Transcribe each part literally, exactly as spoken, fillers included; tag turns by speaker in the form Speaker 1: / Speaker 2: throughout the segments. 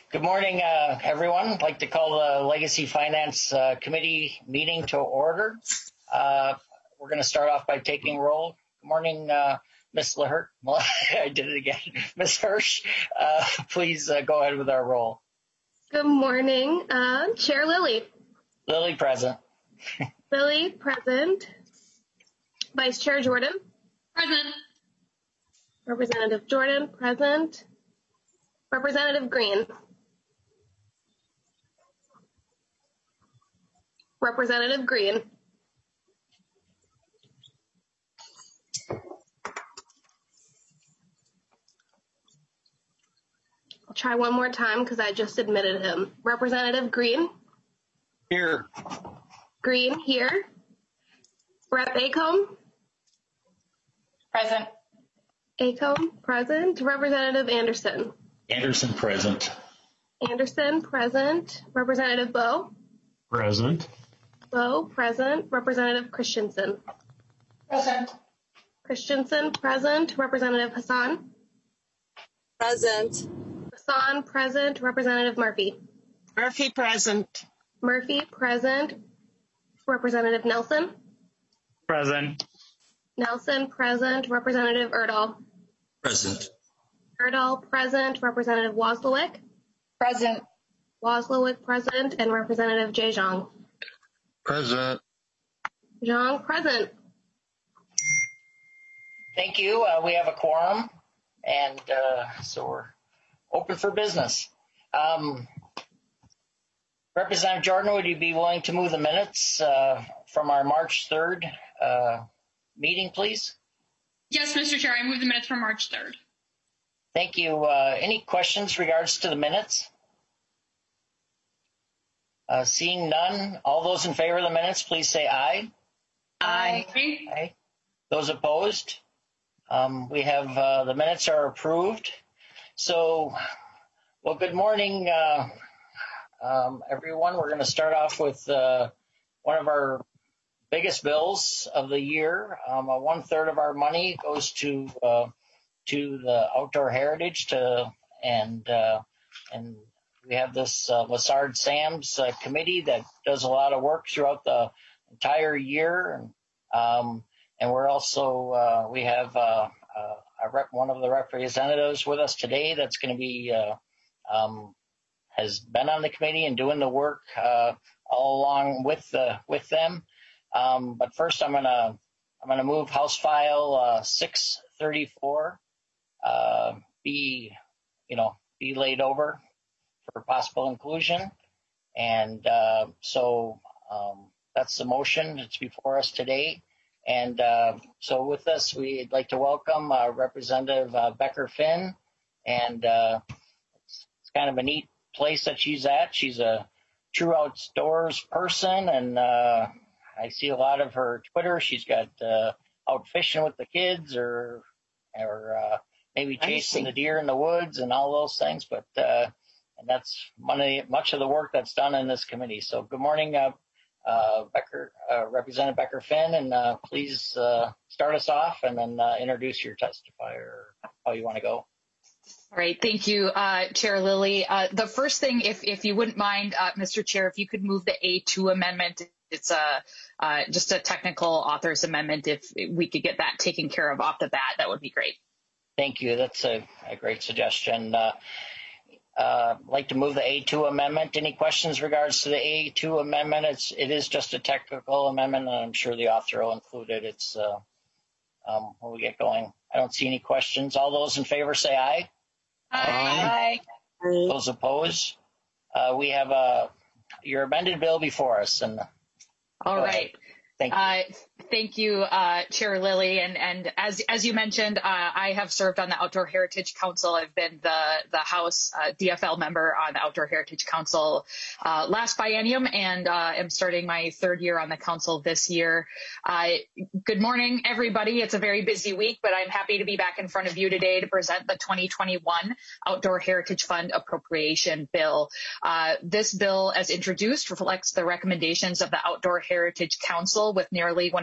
Speaker 1: Good morning, uh, everyone. I'd like to call the Legacy Finance uh, Committee meeting to order. Uh, we're going to start off by taking roll. Good morning, uh, Miz Lahert. Well, I did it again. Miz Hirsch, uh, please uh, go ahead with our roll.
Speaker 2: Good morning, uh, Chair Lilly.
Speaker 1: Lilly, present.
Speaker 2: Lilly, present. Vice Chair Jordan.
Speaker 3: Present.
Speaker 2: Representative Jordan, present. Representative Green. Representative Green. I'll try one more time because I just admitted him. Representative Green.
Speaker 1: Here.
Speaker 2: Green, here. Rep Acomb.
Speaker 3: Present.
Speaker 2: Acomb, present. Representative Anderson.
Speaker 4: Anderson, present.
Speaker 2: Anderson, present. Representative Bowe.
Speaker 4: Present.
Speaker 2: Bowe, present. Representative Christensen.
Speaker 3: Present.
Speaker 2: Christensen, present. Representative Hassan.
Speaker 5: Present.
Speaker 2: Hassan, present. Representative Murphy.
Speaker 5: Murphy, present.
Speaker 2: Murphy, present. Representative Nelson.
Speaker 4: Present.
Speaker 2: Nelson, present. Representative Erdahl.
Speaker 4: Present.
Speaker 2: Erdahl, present. Representative Wozlowick.
Speaker 3: Present.
Speaker 2: Wozlowick, present. And Representative Jay Zhang.
Speaker 4: Present.
Speaker 2: Zhang, present.
Speaker 1: Thank you. Uh, we have a quorum, and uh, so we're open for business. Um, Representative Jordan, would you be willing to move the minutes uh, from our March third uh, meeting, please?
Speaker 3: Yes, Mister Chair, I move the minutes from March third.
Speaker 1: Thank you. Uh, any questions regards to the minutes? Uh, seeing none, all those in favor of the minutes, please say aye.
Speaker 3: Aye.
Speaker 1: Aye. Those opposed? Um, we have uh, the minutes are approved. So, well, good morning, uh, um, everyone. We're going to start off with uh, one of our biggest bills of the year. Um, uh, one third of our money goes to uh, to the outdoor heritage to and uh, and we have this uh, Lessard Sams uh, committee that does a lot of work throughout the entire year, and um, and we're also uh, we have uh, uh, a rep, one of the representatives with us today that's going to be uh, um, has been on the committee and doing the work uh, all along with the with them. Um, but first, I'm gonna I'm gonna move House File uh, six thirty-four uh, be you know be laid over for possible inclusion, and uh, so um, that's the motion that's before us today. And uh, so with this, we'd like to welcome uh, Representative uh, Becker Finn, and uh, it's, it's kind of a neat place that she's at. She's a true outdoors person, and uh, I see a lot of her Twitter. She's got uh, out fishing with the kids, or or uh, maybe chasing the deer in the woods and all those things. But uh, and that's money, much of the work that's done in this committee. So good morning, uh, uh, Becker, uh, Representative Becker Finn, and uh, please uh, start us off and then uh, introduce your testifier or how you want to go.
Speaker 6: All right. Thank you, uh, Chair Lilly. Uh, the first thing, if, if you wouldn't mind, uh, Mister Chair, if you could move the A two amendment. It's a, uh, just a technical author's amendment. If we could get that taken care of off the bat, that would be great.
Speaker 1: Thank you. That's a, a great suggestion. Uh, uh, I'd like to move the A two amendment. Any questions regards to the A two amendment? It's, it is just a technical amendment, and I'm sure the author will include it. It's uh, um, when we get going. I don't see any questions. All those in favor say aye.
Speaker 3: Aye.
Speaker 5: Aye.
Speaker 1: Those opposed? Uh, we have uh, your amended bill before us. And
Speaker 6: all right.
Speaker 1: Thank you.
Speaker 6: Uh, thank you, uh, Chair Lilly. And, and as, as you mentioned, uh, I have served on the Outdoor Heritage Council. I've been the, the House uh, D F L member on the Outdoor Heritage Council uh, last biennium, and uh, am starting my third year on the council this year. Uh, good morning, everybody. It's a very busy week, but I'm happy to be back in front of you today to present the twenty twenty-one Outdoor Heritage Fund Appropriation Bill. Uh, this bill, as introduced, reflects the recommendations of the Outdoor Heritage Council with nearly one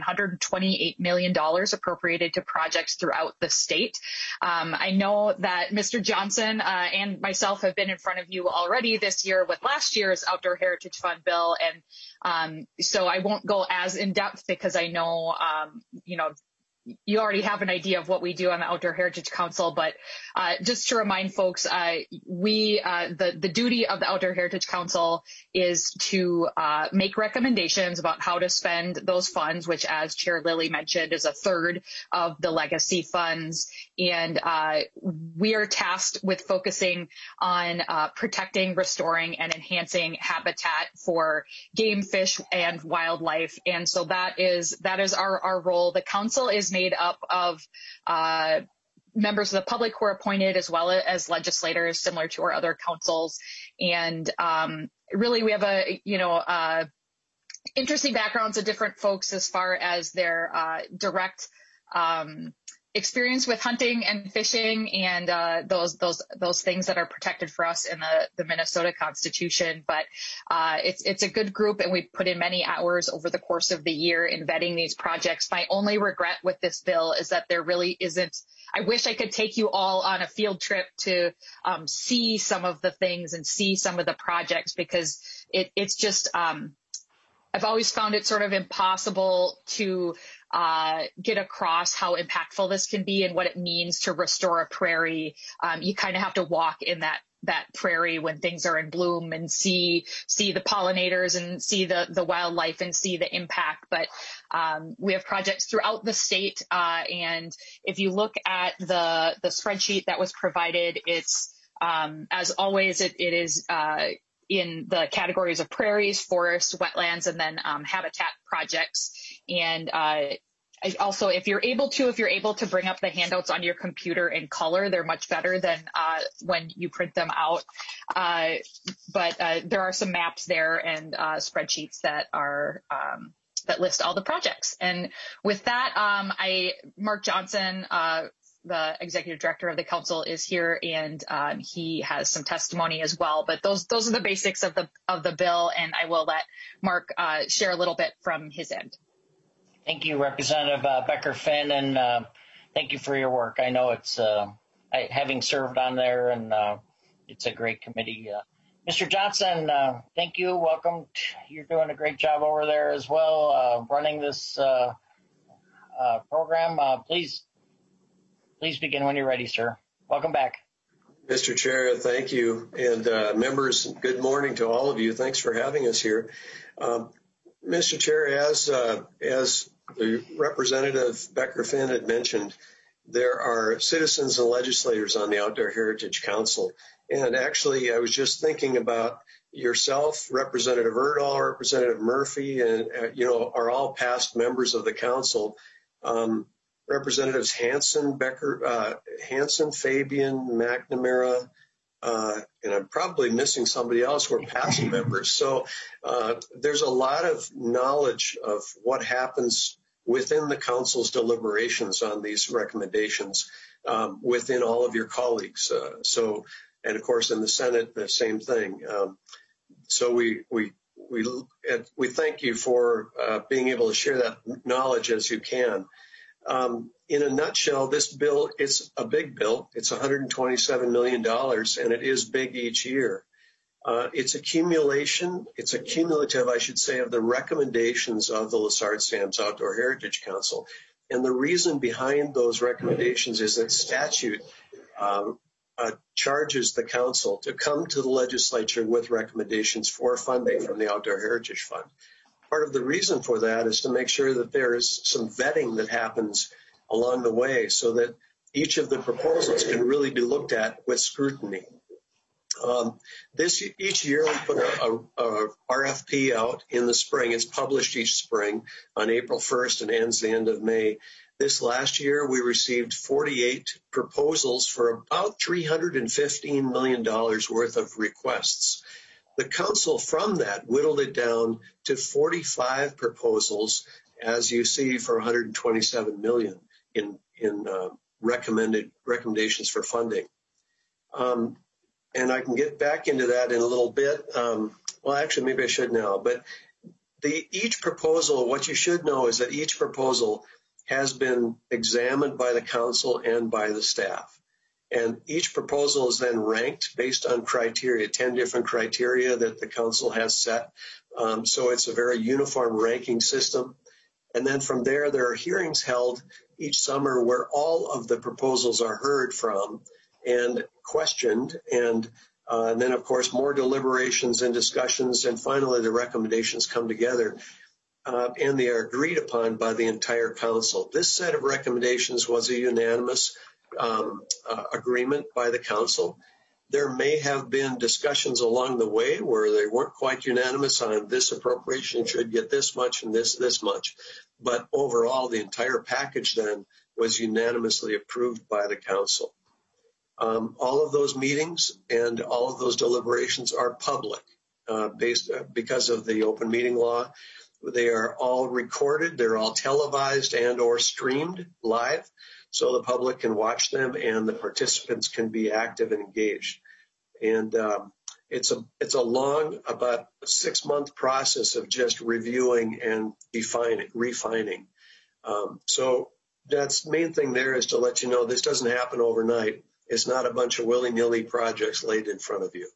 Speaker 6: hundred twenty-eight million dollars appropriated to projects throughout the state. Um, I know that Mister Johnson uh, and myself have been in front of you already this year with last year's Outdoor Heritage Fund bill. And um, so I won't go as in depth because I know, um, you know, you already have an idea of what we do on the Outdoor Heritage Council, but uh, just to remind folks, uh, we uh, the the duty of the Outdoor Heritage Council is to uh, make recommendations about how to spend those funds, which, as Chair Lilly mentioned, is a third of the legacy funds. And uh, we are tasked with focusing on uh, protecting, restoring, and enhancing habitat for game, fish, and wildlife. And so that is that is our, our role. The council is made up of uh, members of the public who are appointed, as well as legislators, similar to our other councils. And um, really, we have a, you know, uh, interesting backgrounds of different folks as far as their uh, direct um, experience with hunting and fishing and uh, those those those things that are protected for us in the, the Minnesota Constitution. But uh, it's it's a good group, and we put in many hours over the course of the year in vetting these projects. My only regret with this bill is that there really isn't. I wish I could take you all on a field trip to um, see some of the things and see some of the projects, because it, it's just um, I've always found it sort of impossible to uh, get across how impactful this can be and what it means to restore a prairie. Um, you kind of have to walk in that that prairie when things are in bloom and see see the pollinators and see the the wildlife and see the impact. But um, we have projects throughout the state, uh, and if you look at the the spreadsheet that was provided, it's um, as always it, it is uh, in the categories of prairies, forests, wetlands, and then um, habitat projects. And uh, also, if you're able to, if you're able to bring up the handouts on your computer in color, they're much better than uh, when you print them out. Uh, but uh, there are some maps there and uh, spreadsheets that are um, that list all the projects. And with that, um, I Mark Johnson, uh, the executive director of the council, is here, and um, he has some testimony as well. But those those are the basics of the of the bill, and I will let Mark uh, share a little bit from his end.
Speaker 1: Thank you, Representative uh, Becker-Finn, and uh, thank you for your work. I know it's uh, I, having served on there, and uh, it's a great committee. Uh, Mister Johnson, uh, thank you. Welcome. You're doing a great job over there as well, uh, running this uh, uh, program. Uh, please, please begin when you're ready, sir. Welcome back.
Speaker 7: Mister Chair, thank you. And uh, members, good morning to all of you. Thanks for having us here. Um, Mister Chair, as uh, as the Representative Becker-Finn had mentioned, there are citizens and legislators on the Outdoor Heritage Council. And actually, I was just thinking about yourself, Representative Erdahl, Representative Murphy, and, uh, you know, are all past members of the council. Um, Representatives Hansen, Becker, uh, Hansen, Fabian, McNamara, Uh, and I'm probably missing somebody else who are past members. So uh, there's a lot of knowledge of what happens within the council's deliberations on these recommendations um, within all of your colleagues. Uh, so, and of course in the Senate, the same thing. Um, so we we we we thank you for uh, being able to share that knowledge as you can. Um, in a nutshell, this bill, it's a big bill. It's one hundred twenty-seven million dollars, and it is big each year. Uh, it's accumulation, it's a cumulative, I should say, of the recommendations of the Lessard-Sams Outdoor Heritage Council. And the reason behind those recommendations is that statute uh, uh, charges the council to come to the legislature with recommendations for funding from the Outdoor Heritage Fund. Part of the reason for that is to make sure that there is some vetting that happens along the way so that each of the proposals can really be looked at with scrutiny. Um, this each year we put a, a, a R F P out in the spring. It's published each spring on April first and ends the end of May. This last year we received forty-eight proposals for about three hundred fifteen million dollars worth of requests. The council from that whittled it down to forty-five proposals, as you see, for one hundred twenty-seven million dollars in, in uh, recommended recommendations for funding. Um, and I can get back into that in a little bit. Um, well, actually, maybe I should now. But the each proposal, what you should know is that each proposal has been examined by the council and by the staff. And each proposal is then ranked based on criteria, ten different criteria that the council has set. Um, so it's a very uniform ranking system. And then from there, there are hearings held each summer where all of the proposals are heard from and questioned. And, uh, and then, of course, more deliberations and discussions. And finally, the recommendations come together. Uh, and they are agreed upon by the entire council. This set of recommendations was a unanimous um, uh, agreement by the council. There may have been discussions along the way where they weren't quite unanimous on this appropriation should get this much and this this much. But overall, the entire package then was unanimously approved by the council. Um, all of those meetings and all of those deliberations are public uh, based uh, because of the open meeting law. They are all recorded. They're all televised and or streamed live, so the public can watch them and the participants can be active and engaged. And um, it's a it's a long, about six month process of just reviewing and defining, refining. Um, so that's the main thing there is to let you know this doesn't happen overnight. It's not a bunch of willy-nilly projects laid in front of you.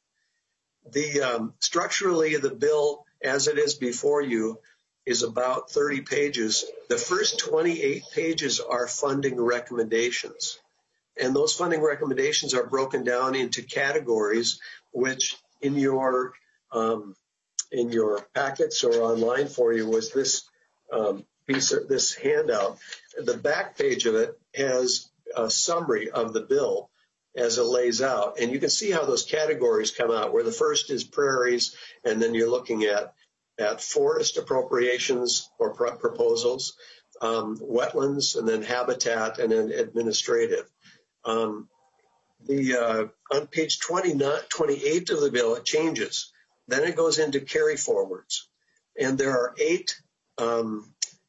Speaker 7: The um, structurally, the bill as it is before you is about thirty pages. The first twenty-eight pages are funding recommendations. And those funding recommendations are broken down into categories, which in your um, in your packets or online for you was this um, piece of this handout. The back page of it has a summary of the bill as it lays out. And you can see how those categories come out, where the first is prairies, and then you're looking at at forest appropriations or pro- proposals, um, wetlands, and then habitat, and then administrative. Um, the uh, on page twenty-nine, twenty-eight of the bill, it changes. Then it goes into carry forwards. And there are eight um,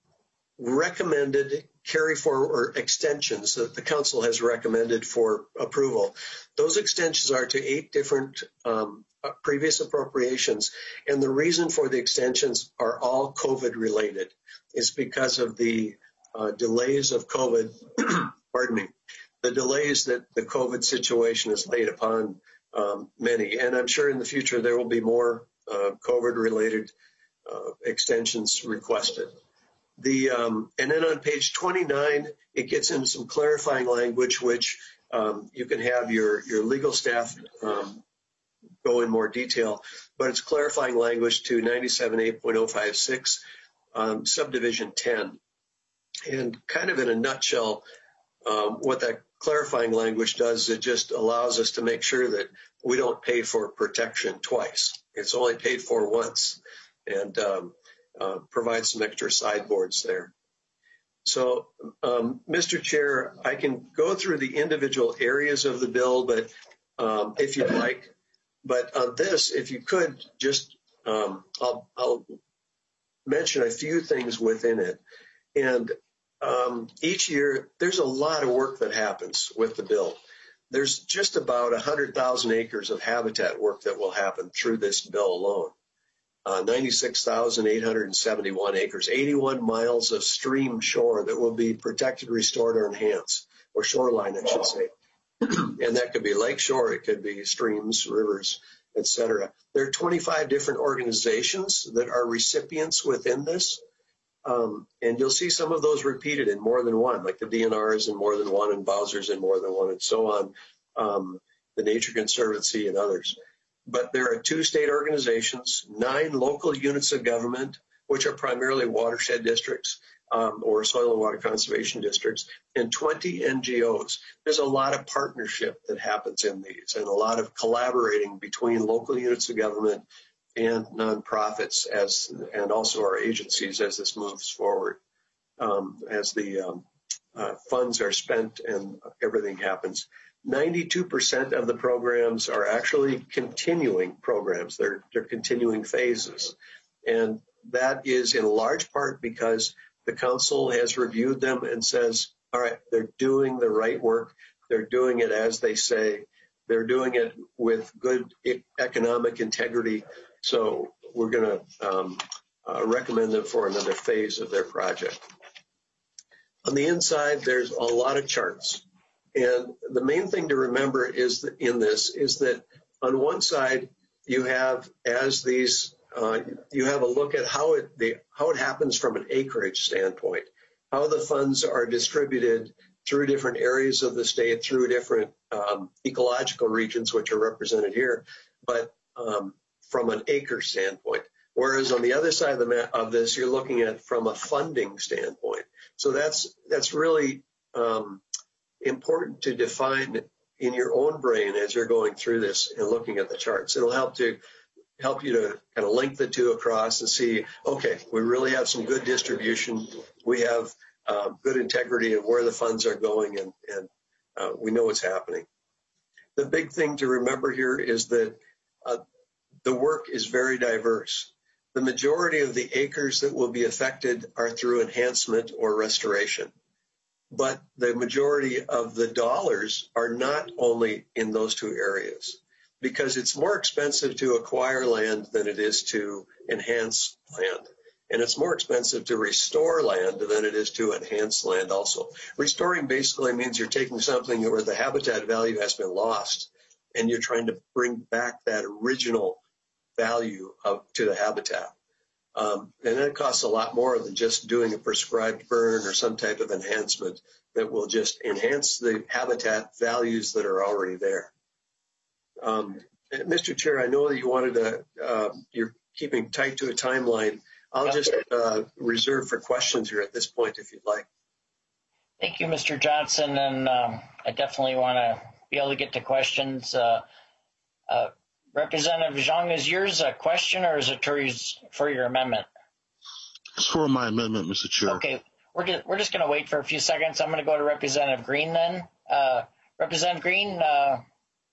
Speaker 7: recommended carry forward extensions that the council has recommended for approval. Those extensions are to eight different um, previous appropriations. And the reason for the extensions are all COVID related. It's because of the uh, delays of COVID, pardon me, the delays that the COVID situation has laid upon um, many. And I'm sure in the future there will be more uh, COVID related uh, extensions requested. The um, and then on page twenty-nine, it gets into some clarifying language, which um, you can have your, your legal staff um, go in more detail, but it's clarifying language to ninety-seven A point oh five six, um, subdivision ten. And kind of in a nutshell, um, what that clarifying language does, it just allows us to make sure that we don't pay for protection twice. It's only paid for once, and um, uh, provide some extra sideboards there. So, um, Mister Chair, I can go through the individual areas of the bill, but um, if you'd like. But on this, if you could just, um, I'll, I'll mention a few things within it. And um, each year, there's a lot of work that happens with the bill. There's just about one hundred thousand acres of habitat work that will happen through this bill alone. Uh, ninety-six thousand eight hundred seventy-one acres, eighty-one miles of stream shore that will be protected, restored, or enhanced, or shoreline, I should say. And that could be lake shore, it could be streams, rivers, et cetera. There are twenty-five different organizations that are recipients within this. Um, and you'll see some of those repeated in more than one, like the D N R is in more than one, and Bowser's in more than one, and so on, um, the Nature Conservancy and others. But there are two state organizations, nine local units of government, which are primarily watershed districts um, or soil and water conservation districts, and twenty N G Os. There's a lot of partnership that happens in these and a lot of collaborating between local units of government and nonprofits as and also our agencies as this moves forward, um, as the um, uh, funds are spent and everything happens. ninety-two percent of the programs are actually continuing programs. They're, they're continuing phases. And that is in large part because the council has reviewed them and says, all right, they're doing the right work. They're doing it as they say. They're doing it with good economic integrity. So we're going to um, uh, recommend them for another phase of their project. On the inside, there's a lot of charts. And the main thing to remember is that in this is that on one side, you have as these, uh, you have a look at how it, the, how it happens from an acreage standpoint, how the funds are distributed through different areas of the state, through different um, ecological regions, which are represented here, but um, from an acre standpoint. Whereas on the other side of the map of this, you're looking at from a funding standpoint. So that's that's really um, important to define in your own brain as you're going through this and looking at the charts. It'll help to help you to kind of link the two across and see, okay, we really have some good distribution. We have uh, good integrity of where the funds are going, and, and uh, we know what's happening. The big thing to remember here is that uh, the work is very diverse. The majority of the acres that will be affected are through enhancement or restoration. But the majority of the dollars are not only in those two areas, because it's more expensive to acquire land than it is to enhance land. And it's more expensive to restore land than it is to enhance land also. Restoring basically means you're taking something where the habitat value has been lost, and you're trying to bring back that original value of, to the habitat. Um, and that costs a lot more than just doing a prescribed burn or some type of enhancement that will just enhance the habitat values that are already there. Um, Mister Chair, I know that you wanted to, uh, you're keeping tight to a timeline. I'll just uh, reserve for questions here at this point if you'd like.
Speaker 1: Thank you, Mister Johnson, and um, I definitely want to be able to get to questions. Uh, uh, Representative Zhang, is yours a question or is it for your amendment?
Speaker 4: It's for my amendment, Mister Chair.
Speaker 1: Okay, we're just, we're just going to wait for a few seconds. I'm going to go to Representative Green then. Uh, Representative Green, uh,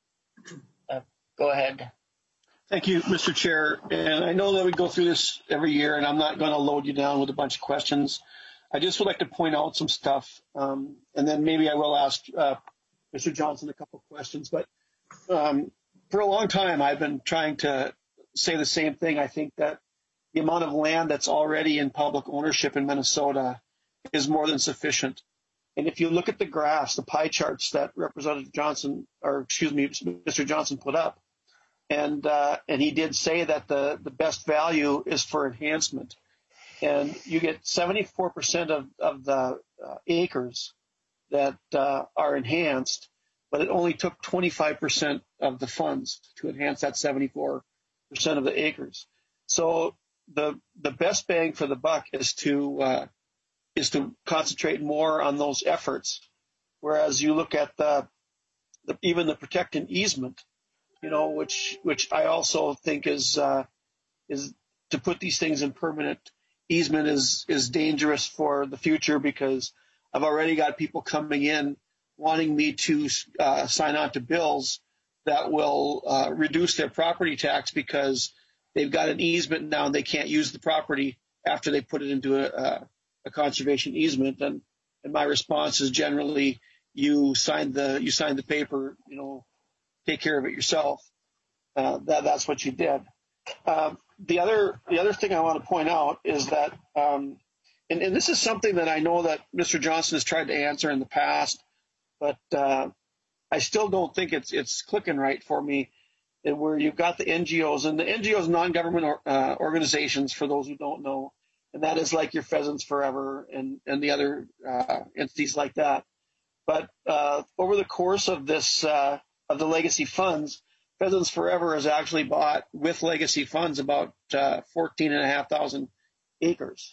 Speaker 1: uh, go ahead.
Speaker 8: Thank you, Mister Chair. And I know that we go through this every year, and I'm not going to load you down with a bunch of questions. I just would like to point out some stuff, um, and then maybe I will ask uh, Mister Johnson a couple of questions. But um, for a long time, I've been trying to say the same thing. I think that the amount of land that's already in public ownership in Minnesota is more than sufficient. And if you look at the graphs, the pie charts that Representative Johnson, or excuse me, Mister Johnson put up, and uh, and he did say that the, the best value is for enhancement. And you get seventy-four percent of, of the uh, acres that uh, are enhanced, but it only took twenty-five percent of the funds to enhance that seventy-four percent of the acres. So the the best bang for the buck is to uh, is to concentrate more on those efforts. Whereas you look at the, the even the protect and easement, you know, which which I also think is uh, is to put these things in permanent easement is is dangerous for the future, because I've already got people coming in wanting me to uh, sign on to bills that will uh, reduce their property tax because they've got an easement now and they can't use the property after they put it into a, a conservation easement. And, and my response is generally, you signed the you signed the paper, you know, take care of it yourself. Uh, that that's what you did. Um, the other the other thing I want to point out is that, um, and, and this is something that I know that Mister Johnson has tried to answer in the past, but uh, I still don't think it's it's clicking right for me. Where you've got the N G Os, and the N G Os, non-government or, uh, organizations, for those who don't know, and that is like your Pheasants Forever and and the other uh, entities like that. But uh, over the course of this uh, of the legacy funds, Pheasants Forever has actually bought with legacy funds about uh, fourteen and a half thousand acres.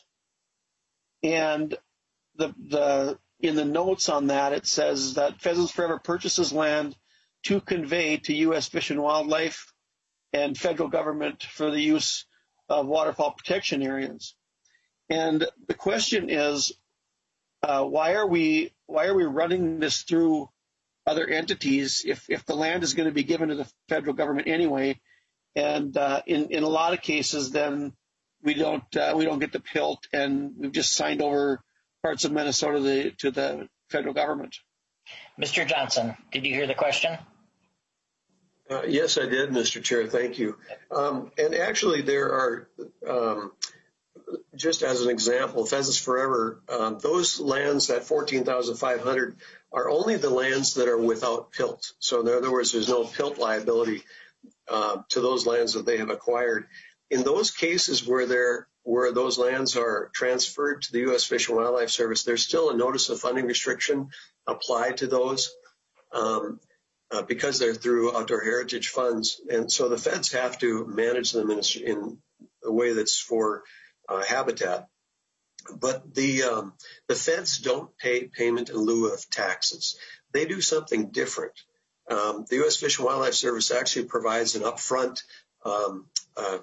Speaker 8: And the the in the notes on that, it says that Pheasants Forever purchases land to convey to U S Fish and Wildlife and federal government for the use of waterfowl protection areas. And the question is, uh, why are we why are we running this through other entities if, if the land is going to be given to the federal government anyway? And uh, in in a lot of cases, then we don't uh, we don't get the P I L T, and we've just signed over parts of Minnesota to the, to the federal government.
Speaker 1: Mister Johnson, did you hear the question?
Speaker 7: Uh, yes, I did, Mister Chair. Thank you. Um, and actually, there are um, just as an example, Pheasants Forever, um, those lands, that fourteen thousand five hundred, are only the lands that are without P I L T. So in other words, there's no P I L T liability uh, to those lands that they have acquired. In those cases where they're where those lands are transferred to the U S Fish and Wildlife Service, there's still a notice of funding restriction applied to those um, uh, because they're through outdoor heritage funds. And so the feds have to manage them in a, in a way that's for uh, habitat. But the um, the feds don't pay payment in lieu of taxes. They do something different. Um, the U S Fish and Wildlife Service actually provides an upfront um, uh,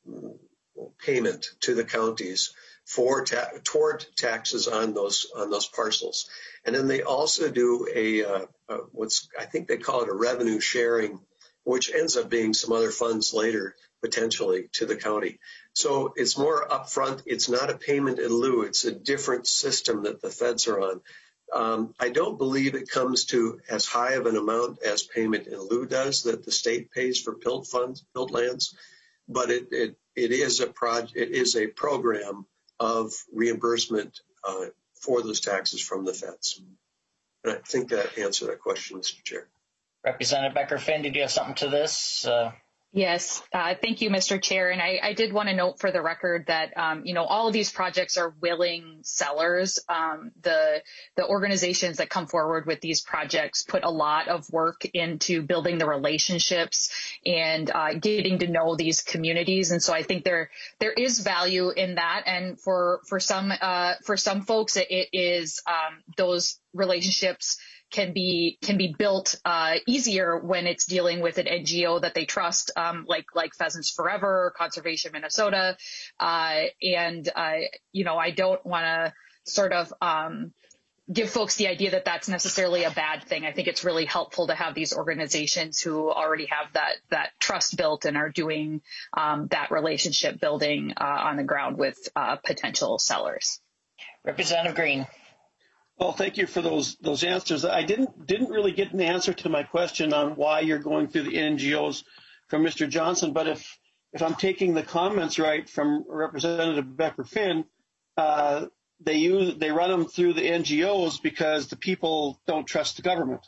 Speaker 7: payment to the counties for ta- toward taxes on those on those parcels, and then they also do a uh, uh, what's I think they call it a revenue sharing, which ends up being some other funds later potentially to the county. So it's more upfront. It's not a payment in lieu. It's a different system that the feds are on. Um, I don't believe it comes to as high of an amount as payment in lieu does that the state pays for P I L T funds, P I L T lands. But it, it, it is a project, it is a program of reimbursement uh, for those taxes from the feds. And I think that answered that question, Mister Chair.
Speaker 1: Representative Becker-Finn, did you have something to this? Uh,
Speaker 6: Yes, uh, thank you, Mister Chair. And I, I did want to note for the record that, um, you know, all of these projects are willing sellers. Um, the the organizations that come forward with these projects put a lot of work into building the relationships and uh, getting to know these communities. And so I think there there is value in that. And for for some uh, for some folks, it, it is um, those relationships can be can be built uh, easier when it's dealing with an N G O that they trust, um, like like Pheasants Forever, Conservation Minnesota, uh, and uh, you know I don't want to sort of um, give folks the idea that that's necessarily a bad thing. I think it's really helpful to have these organizations who already have that that trust built and are doing um, that relationship building uh, on the ground with uh, potential sellers.
Speaker 1: Representative Green.
Speaker 8: Well, thank you for those those answers. I didn't didn't really get an answer to my question on why you're going through the N G Os from Mister Johnson. But if if I'm taking the comments right from Representative Becker-Finn, uh, they use they run them through the N G Os because the people don't trust the government.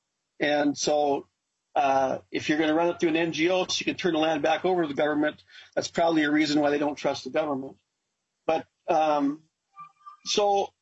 Speaker 8: And so, uh, if you're going to run it through an N G O so you can turn the land back over to the government, that's probably a reason why they don't trust the government. But um, so.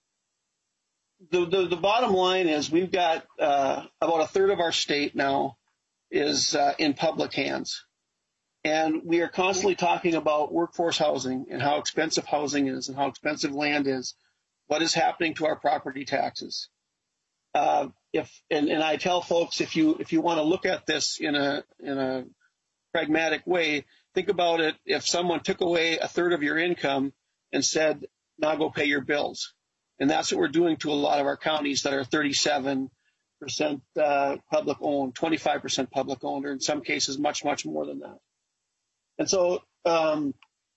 Speaker 8: The, the, the bottom line is we've got uh, about a third of our state now is uh, in public hands. And we are constantly talking about workforce housing and how expensive housing is and how expensive land is, what is happening to our property taxes. Uh, if and, and I tell folks, if you if you want to look at this in a in a pragmatic way, think about it if someone took away a third of your income and said, now go pay your bills. And that's what we're doing to a lot of our counties that are thirty-seven percent uh, public owned, twenty-five percent public owned, or in some cases much, much more than that. And so um,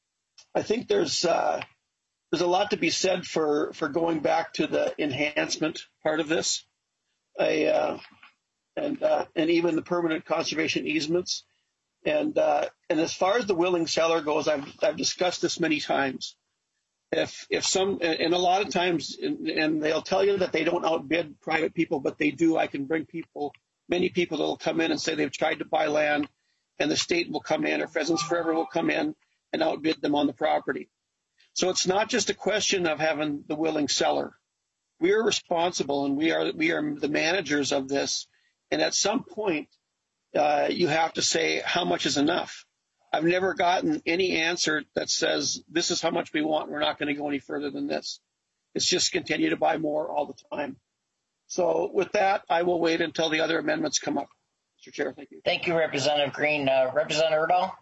Speaker 8: I think there's uh, there's a lot to be said for, for going back to the enhancement part of this, I, uh, and uh, and even the permanent conservation easements. And uh, and as far as the willing seller goes, I've I've discussed this many times. If if some and a lot of times, and, and they'll tell you that they don't outbid private people, but they do. I can bring people, many people that will come in and say they've tried to buy land, and the state will come in, or Pheasants Forever will come in and outbid them on the property. So it's not just a question of having the willing seller. We are responsible, and we are we are the managers of this. And at some point, uh, you have to say how much is enough. I've never gotten any answer that says this is how much we want. We're not going to go any further than this. It's just continue to buy more all the time. So with that, I will wait until the other amendments come up. Mister Chair, thank you.
Speaker 1: Thank you, Representative Green. Uh, Representative Erdahl?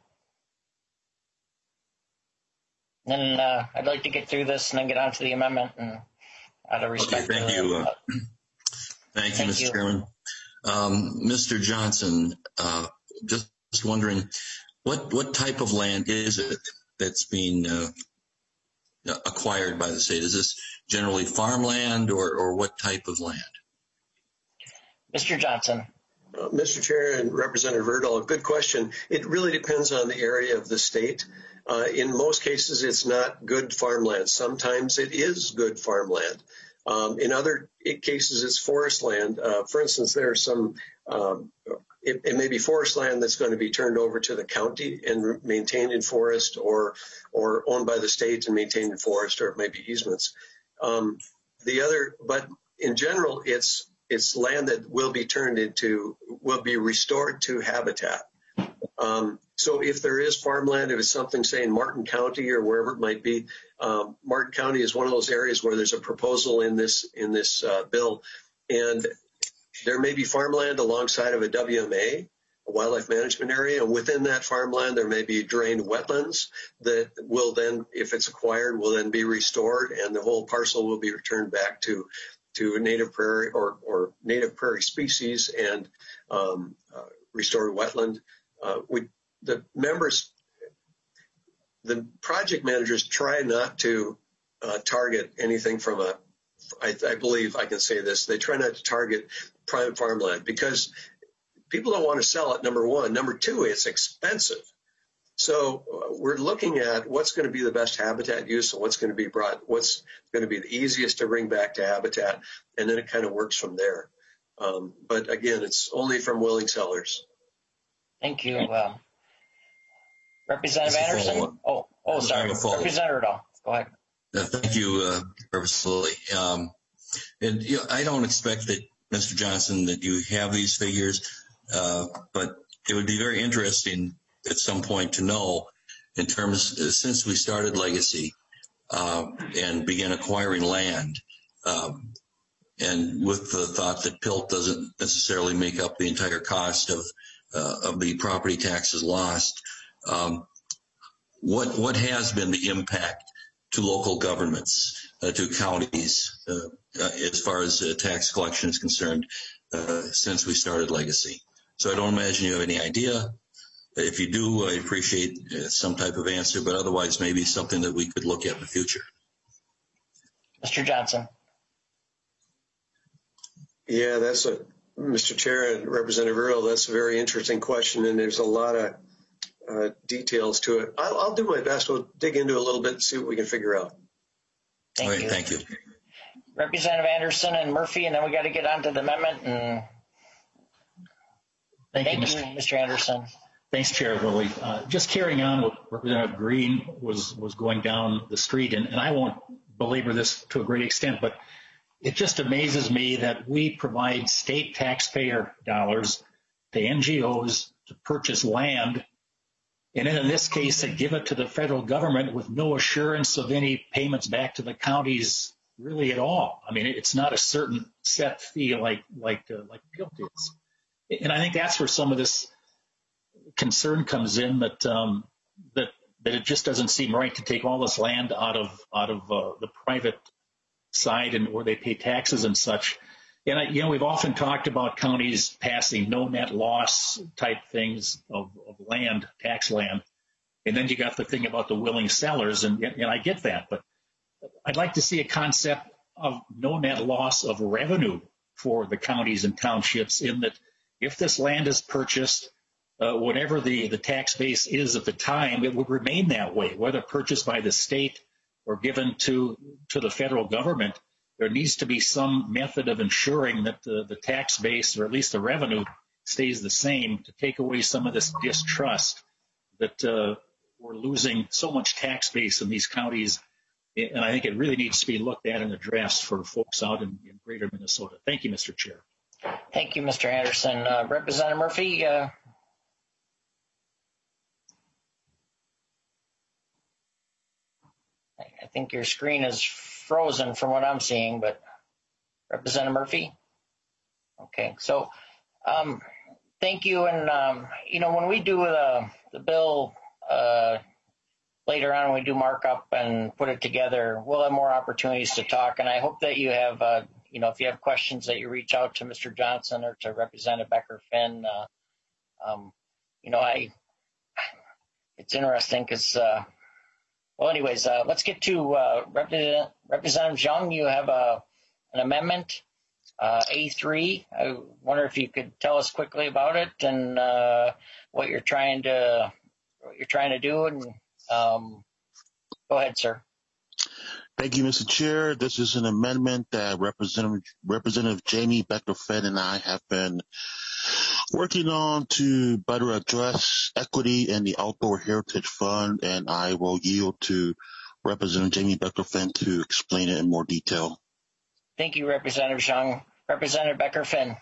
Speaker 1: Then uh, I'd like to get through this and then get on to the amendment and out of respect.
Speaker 9: Okay, thank
Speaker 1: to,
Speaker 9: you. Uh,
Speaker 1: uh,
Speaker 9: thank you,
Speaker 1: thank
Speaker 9: Mister
Speaker 1: you.
Speaker 9: Chairman. Um, Mister Johnson, uh, just wondering, What what type of land is it that's being uh, acquired by the state? Is this generally farmland or, or what type of land?
Speaker 1: Mister Johnson.
Speaker 7: Uh, Mister Chair and Representative Erdahl, good question. It really depends on the area of the state. Uh, in most cases, it's not good farmland. Sometimes it is good farmland. Um, in other cases, it's forest land. Uh, for instance, there's some, um, it, it may be forest land that's going to be turned over to the county and maintained in forest, or or owned by the state and maintained in forest, or it may be easements. Um, the other, but in general, it's it's land that will be turned into, will be restored to habitat. Um, so if there is farmland, if it's something, say, in Martin County or wherever it might be, um, Martin County is one of those areas where there's a proposal in this in this uh, bill, and there may be farmland alongside of a W M A, a wildlife management area, and within that farmland there may be drained wetlands that will then, if it's acquired, will then be restored, and the whole parcel will be returned back to to native prairie or, or native prairie species and um, uh, restored wetland. Uh, we, the members, the project managers try not to uh, target anything from a, I, I believe I can say this, they try not to target private farmland because people don't want to sell it, number one. Number two, it's expensive. So uh, we're looking at what's going to be the best habitat use and what's going to be brought, what's going to be the easiest to bring back to habitat, and then it kind of works from there. Um, but again, it's only from willing sellers.
Speaker 1: Thank you. Um, Representative Anderson? Oh, oh, sorry. Representative Erdahl, go ahead.
Speaker 9: Uh, thank you, uh, Representative Lilly. Um, and you know, I don't expect that, Mister Johnson, that you have these figures, uh, but it would be very interesting at some point to know, in terms, uh, since we started Legacy uh, and began acquiring land, um, and with the thought that P I L T doesn't necessarily make up the entire cost of uh, of the property taxes lost, um, what what has been the impact to local governments, uh, to counties, uh, uh, as far as uh, tax collection is concerned, uh, since we started Legacy? So I don't imagine you have any idea. If you do, I appreciate uh, some type of answer, but otherwise maybe something that we could look at in the future.
Speaker 1: Mister Johnson.
Speaker 7: Yeah, that's a, Mister Chair and Representative Earl, that's a very interesting question, and there's a lot of uh, details to it. I'll, I'll do my best. We'll dig into it a little bit and see what we can figure out.
Speaker 1: Thank
Speaker 9: All right,
Speaker 1: you.
Speaker 9: thank you.
Speaker 1: Representative Anderson and Murphy, and then we got to get on to the amendment. And
Speaker 10: thank,
Speaker 1: thank
Speaker 10: you,
Speaker 1: you, Mister Anderson.
Speaker 10: Thanks, Chair Lilly. Uh, just carrying on what Representative Green was was going down the street, and, and I won't belabor this to a great extent, but it just amazes me that we provide state taxpayer dollars to N G Os to purchase land, and then in this case, to give it to the federal government with no assurance of any payments back to the counties really at all. I mean, it's not a certain set fee like like uh, like P I L T is, and I think that's where some of this concern comes in, that um, that that it just doesn't seem right to take all this land out of out of uh, the private side and where they pay taxes and such. And I, you know, we've often talked about counties passing no net loss type things of, of land, tax land, and then you got the thing about the willing sellers, and and I get that, but I'd like to see a concept of no net loss of revenue for the counties and townships, in that if this land is purchased, Uh, whatever the, the tax base is at the time, it would remain that way, whether purchased by the state or given to to the federal government. There needs to be some method of ensuring that the, the tax base, or at least the revenue, stays the same, to take away some of this distrust that uh, we're losing so much tax base in these counties. And I think it really needs to be looked at and addressed for folks out in, in greater Minnesota. Thank you, Mister Chair.
Speaker 1: Thank you, Mister Anderson. Uh, Representative Murphy. Uh, I think your screen is frozen from what I'm seeing, but Representative Murphy? Okay, so um, thank you. And, um, you know, when we do the, the bill uh, later on, when we do markup and put it together, we'll have more opportunities to talk. And I hope that you have, uh, you know, if you have questions, that you reach out to Mister Johnson or to Representative Becker-Finn. Uh, um, you know, I, it's interesting because, uh, well, anyways, uh, let's get to uh, Representative, Representative Jung. You have a, an amendment uh, A three. I wonder if you could tell us quickly about it and uh, what you're trying to what you're trying to do. And um, go ahead, sir.
Speaker 4: Thank you, Mister Chair. This is an amendment that Representative, Representative Jamie Becker-Finn and I have been working on to better address equity in the Outdoor Heritage Fund, and I will yield to Representative Jamie Becker-Finn to explain it in more detail.
Speaker 1: Thank you, Representative Zhang. Representative Becker-Finn.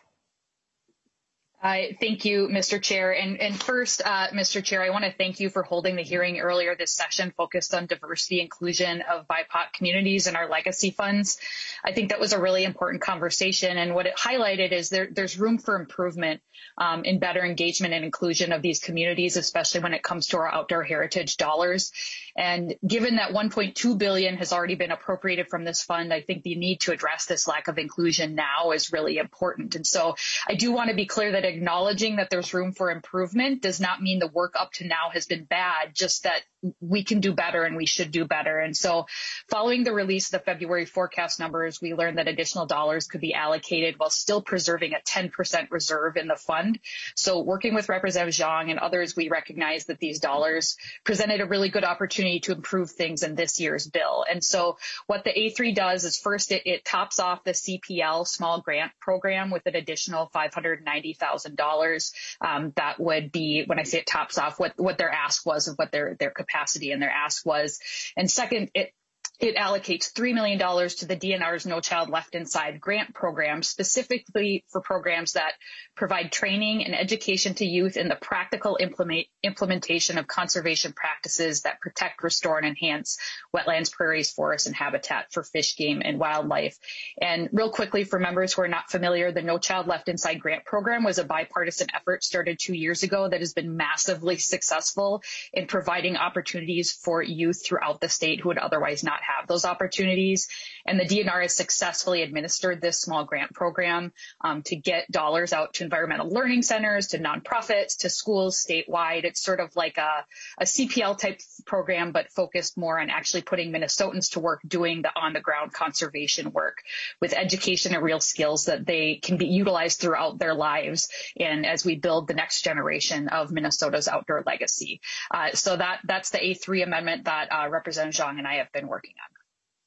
Speaker 6: Uh, thank you, Mister Chair. And, and first, uh, Mister Chair, I want to thank you for holding the hearing earlier this session focused on diversity inclusion of B I P O C communities and our legacy funds. I think that was a really important conversation. And what it highlighted is there, there's room for improvement um, in better engagement and inclusion of these communities, especially when it comes to our outdoor heritage dollars. And given that one point two billion dollars has already been appropriated from this fund, I think the need to address this lack of inclusion now is really important. And so I do want to be clear that acknowledging that there's room for improvement does not mean the work up to now has been bad, just that we can do better and we should do better. And so following the release of the February forecast numbers, we learned that additional dollars could be allocated while still preserving a ten percent reserve in the fund. So working with Representative Zhang and others, we recognize that these dollars presented a really good opportunity to improve things in this year's bill. And so what the A three does is first it, it tops off the C P L small grant program with an additional five hundred ninety thousand dollars. Um, that would be, when I say it tops off, what, what their ask was of what their, their capacity and their ask was. And second, it It allocates three million dollars to the D N R's No Child Left Inside grant program, specifically for programs that provide training and education to youth in the practical implement, implementation of conservation practices that protect, restore, and enhance wetlands, prairies, forests, and habitat for fish, game, and wildlife. And real quickly, for members who are not familiar, the No Child Left Inside grant program was a bipartisan effort started two years ago that has been massively successful in providing opportunities for youth throughout the state who would otherwise not have those opportunities. And the D N R has successfully administered this small grant program um, to get dollars out to environmental learning centers, to nonprofits, to schools statewide. It's sort of like a, a C P L type program, but focused more on actually putting Minnesotans to work doing the on the ground conservation work with education and real skills that they can be utilized throughout their lives. And as we build the next generation of Minnesota's outdoor legacy. Uh, so that that's the A three amendment that uh, Representative Zhang and I have been working on.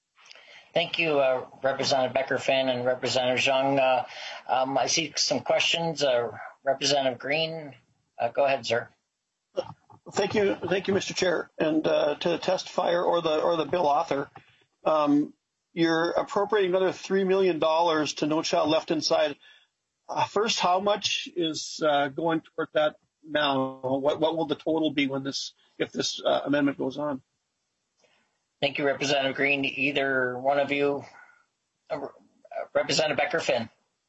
Speaker 1: Thank you, uh, Representative Becker-Finn and Representative Zhang. Uh, um, I see some questions. Uh, Representative Green, uh, go ahead, sir.
Speaker 8: Thank you, thank you, Mister Chair, and uh, to the testifier or the or the bill author. Um, you're appropriating another three million dollars to No Child Left Inside. Uh, first, how much is uh, going toward that now? What what will the total be when this if this uh, amendment goes on?
Speaker 1: Thank you, Representative Green. Either one of you, uh, Representative Becker-Finn.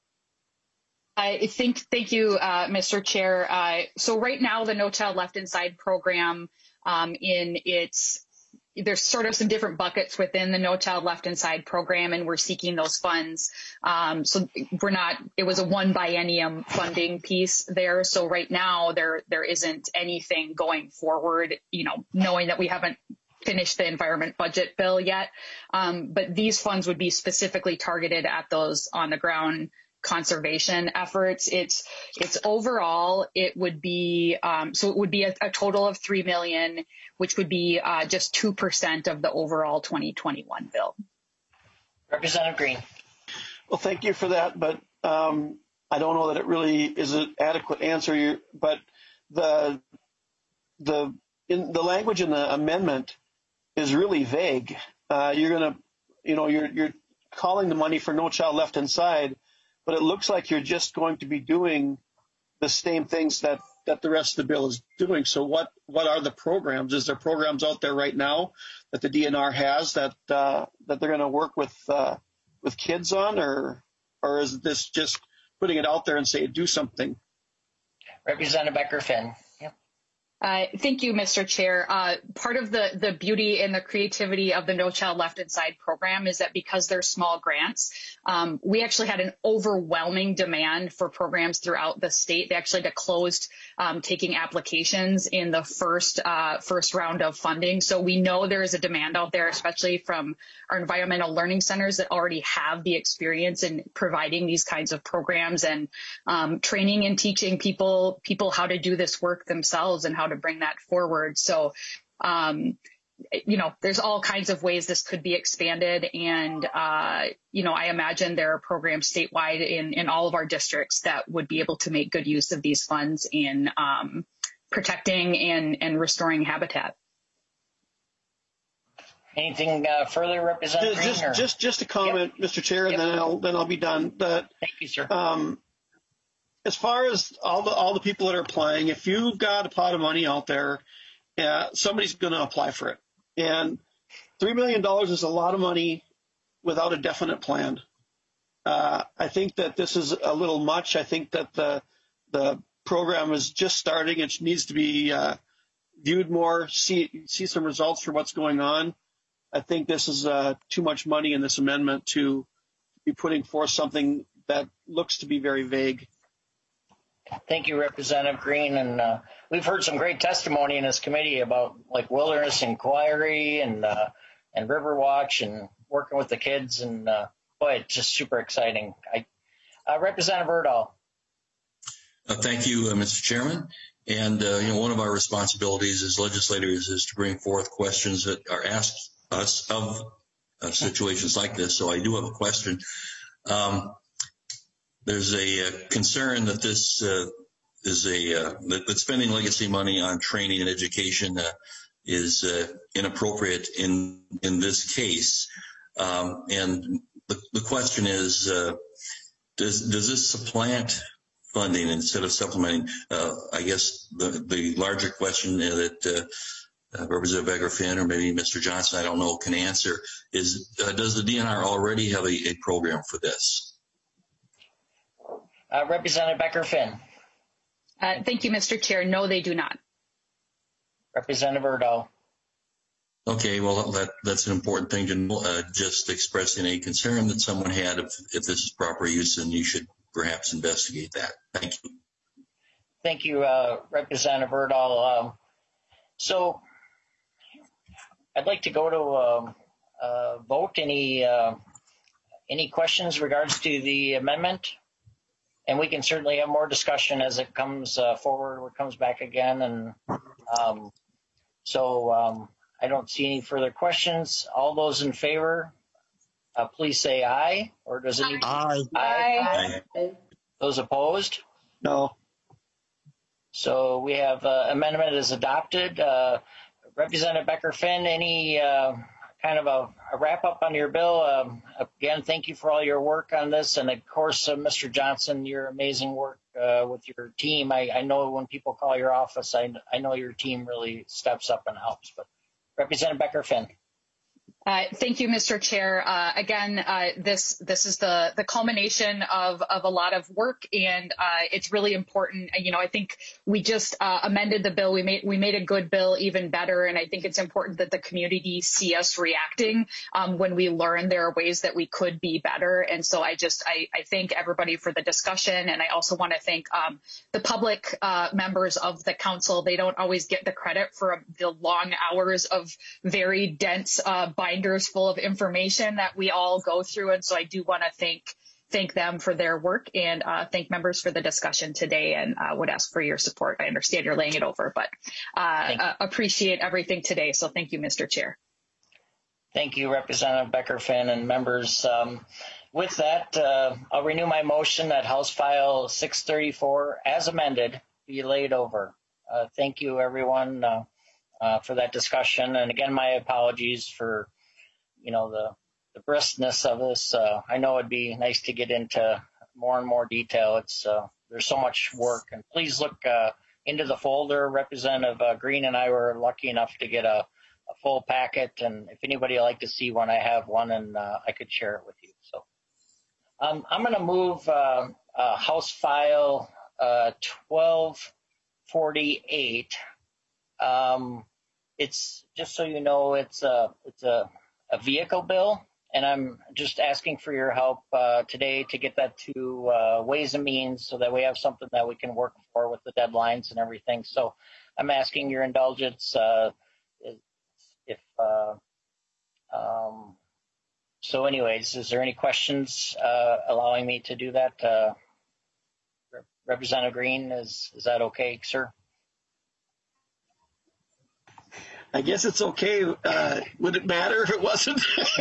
Speaker 6: I think, thank you, uh, Mister Chair. Uh, so right now, the No Child Left Inside program, um, in its, there's sort of some different buckets within the No Child Left Inside program, and we're seeking those funds. Um, so we're not, it was a one biennium funding piece there. So right now, there there isn't anything going forward, you know, knowing that we haven't finished the environment budget bill yet. Um, but these funds would be specifically targeted at those on the ground conservation efforts. It's, it's overall, it would be, um, so it would be a, a total of three million, which would be uh, just two percent of the overall twenty twenty-one bill.
Speaker 1: Representative Green.
Speaker 8: Well, thank you for that, but um, I don't know that it really is an adequate answer. But the, the, in the language in the amendment is really vague. Uh, you're going to, you know, you're, you're calling the money for No Child Left Inside, but it looks like you're just going to be doing the same things that, that the rest of the bill is doing. So what, what are the programs? Is there programs out there right now that the D N R has that, uh, that they're going to work with, uh, with kids on, or, or is this just putting it out there and say, do something?
Speaker 1: Representative Becker-Finn. Yeah.
Speaker 6: Uh, thank you, Mister Chair. Uh, part of the, the beauty and the creativity of the No Child Left Inside program is that because they're small grants, um, we actually had an overwhelming demand for programs throughout the state. They actually had closed um, taking applications in the first uh, first round of funding. So we know there is a demand out there, especially from our environmental learning centers that already have the experience in providing these kinds of programs and um, training and teaching people people how to do this work themselves and how to bring that forward. So, um, you know, there's all kinds of ways this could be expanded. And, uh, you know, I imagine there are programs statewide in, in all of our districts that would be able to make good use of these funds in um, protecting and, and restoring habitat.
Speaker 1: Anything uh, further, Representative Green?
Speaker 8: Just, just, just a comment, yep. Mister Chair, and
Speaker 1: yep.
Speaker 8: then I'll then I'll be done. But,
Speaker 1: thank you, sir.
Speaker 8: Um, as far as all the all the people that are applying, if you've got a pot of money out there, uh, somebody's going to apply for it. And three million dollars is a lot of money without a definite plan. Uh, I think that this is a little much. I think that the the program is just starting. It needs to be uh, viewed more, see see some results for what's going on. I think this is uh, too much money in this amendment to be putting forth something that looks to be very vague.
Speaker 1: Thank you, Representative Green. And uh, we've heard some great testimony in this committee about like wilderness inquiry and uh, and Riverwatch and working with the kids. And uh, boy, it's just super exciting. I, uh, Representative Erdahl.
Speaker 9: Uh, thank you, uh, Mister Chairman. And uh, you know, one of our responsibilities as legislators is to bring forth questions that are asked us of uh, situations like this. So I do have a question. Um, There's a uh, concern that this uh, is a uh, that, that spending legacy money on training and education uh, is uh, inappropriate in in this case. Um, and the, the question is, uh, does does this supplant funding instead of supplementing? Uh, I guess the the larger question that uh, uh, Representative Becker-Finn or maybe Mister Johnson, I don't know, can answer is: uh, does the D N R already have a, a program for this?
Speaker 1: Uh, Representative Becker-Finn.
Speaker 6: Uh, thank you, Mister Chair. No, they do not.
Speaker 1: Representative Erdahl.
Speaker 9: Okay, well, that, that's an important thing to know. Uh, just expressing a concern that someone had if, if this is proper use, and you should perhaps investigate that. Thank you.
Speaker 1: Thank you, uh, Representative Erdahl. Um, so I'd like to go to uh, uh, vote. Any, uh, any questions in regards to the amendment? And we can certainly have more discussion as it comes uh, forward or comes back again. And um, so um, I don't see any further questions. All those in favor, uh, please say aye. Or does it need to
Speaker 4: Aye.
Speaker 1: Aye. Aye. Those opposed?
Speaker 8: No.
Speaker 1: So we have uh, amendment is adopted. Uh, Representative Becker-Finn, any uh, kind of a, a wrap up on your bill? Um, again, thank you for all your work on this. And of course, uh, Mister Johnson, your amazing work uh, with your team. I, I know when people call your office, I, I know your team really steps up and helps. But Representative Becker-Finn.
Speaker 6: Uh, thank you, Mister Chair. Uh, again, uh, this this is the the culmination of of a lot of work, and uh, it's really important. You know, I think we just uh, amended the bill. We made we made a good bill even better, and I think it's important that the community see us reacting um, when we learn there are ways that we could be better. And so I just I, I thank everybody for the discussion, and I also want to thank um, the public uh, members of the council. They don't always get the credit for the long hours of very dense uh, binders full of information that we all go through. And so I do want to thank thank them for their work and uh, thank members for the discussion today, and uh, would ask for your support. I understand you're laying it over, but uh, uh, appreciate everything today. So thank you, Mister Chair.
Speaker 1: Thank you, Representative Becker-Finn and members. Um, with that, uh, I'll renew my motion that House File six thirty-four, as amended, be laid over. Uh, thank you, everyone, uh, uh, for that discussion. And again, my apologies for you know, the, the briskness of this. Uh, I know it'd be nice to get into more and more detail. It's uh, there's so much work. And please look uh, into the folder. Representative uh, Green and I were lucky enough to get a, a full packet. And if anybody would like to see one, I have one, and uh, I could share it with you. So um, I'm going to move uh, uh, House File uh, twelve forty-eight Um, it's just so you know, it's a it's a, a vehicle bill, and I'm just asking for your help uh, today to get that to uh, Ways and Means so that we have something that we can work for with the deadlines and everything. So I'm asking your indulgence. Uh, if uh, um, so, anyways, is there any questions uh, allowing me to do that? Uh, Representative Green, is is that okay, sir?
Speaker 8: I guess it's okay. Uh, would it matter if it wasn't?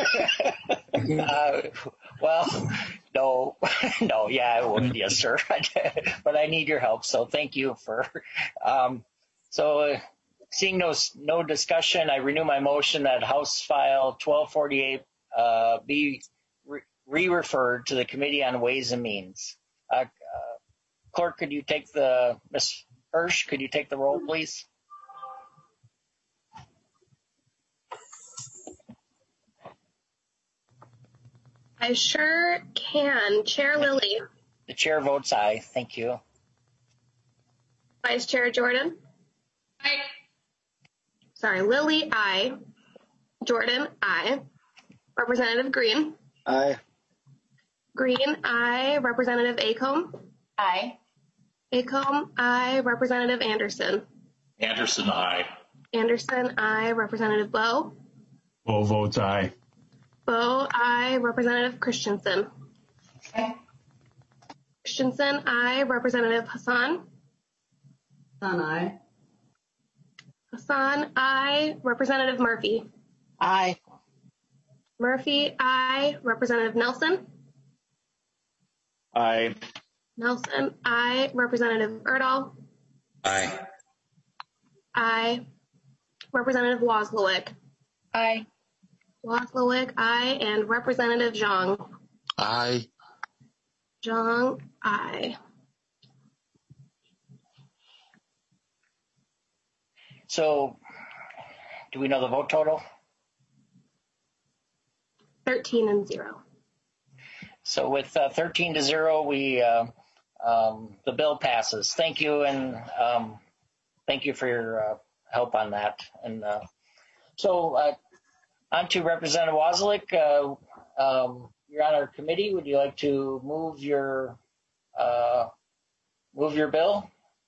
Speaker 1: uh, well, no, no, yeah, it would, yes, sir. But I need your help, so thank you for. Um, so, uh, seeing no no discussion, I renew my motion that House File twelve forty-eight uh, be re-referred to the Committee on Ways and Means. Uh, uh, Clerk, could you take the Miz Hirsch? Could you take the roll, please?
Speaker 2: I sure can. Chair Lilly.
Speaker 1: The chair votes aye. Thank you.
Speaker 2: Vice Chair Jordan.
Speaker 3: Aye.
Speaker 2: Sorry, Lilly, aye. Jordan, aye. Representative Green.
Speaker 8: Aye.
Speaker 2: Green, aye. Representative Acomb.
Speaker 3: Aye.
Speaker 2: Acomb, aye. Representative Anderson.
Speaker 10: Anderson, aye.
Speaker 2: Anderson, aye. Representative Bowe.
Speaker 10: Bowe votes aye.
Speaker 2: Bowe, aye. Representative Christensen.
Speaker 3: Aye.
Speaker 2: Christensen, aye. Representative Hassan.
Speaker 5: Hassan, aye.
Speaker 2: Hassan, aye. Representative Murphy.
Speaker 5: Aye.
Speaker 2: Murphy, aye. Representative Nelson.
Speaker 8: Aye.
Speaker 2: Nelson, aye. Representative Erdahl.
Speaker 9: Aye.
Speaker 2: Aye. Representative Wozlowick.
Speaker 3: Aye.
Speaker 2: Wozlowick, aye. And Representative Zhang.
Speaker 4: Aye.
Speaker 2: Zhang, aye.
Speaker 1: So, do we know the vote total?
Speaker 2: thirteen and zero.
Speaker 1: So with uh, thirteen to zero, we uh, um, the bill passes. Thank you, and um, thank you for your uh, help on that. And uh, so, uh, on to Representative Wozlowick. Uh, um, you're on our committee. Would you like to move your uh, move your bill?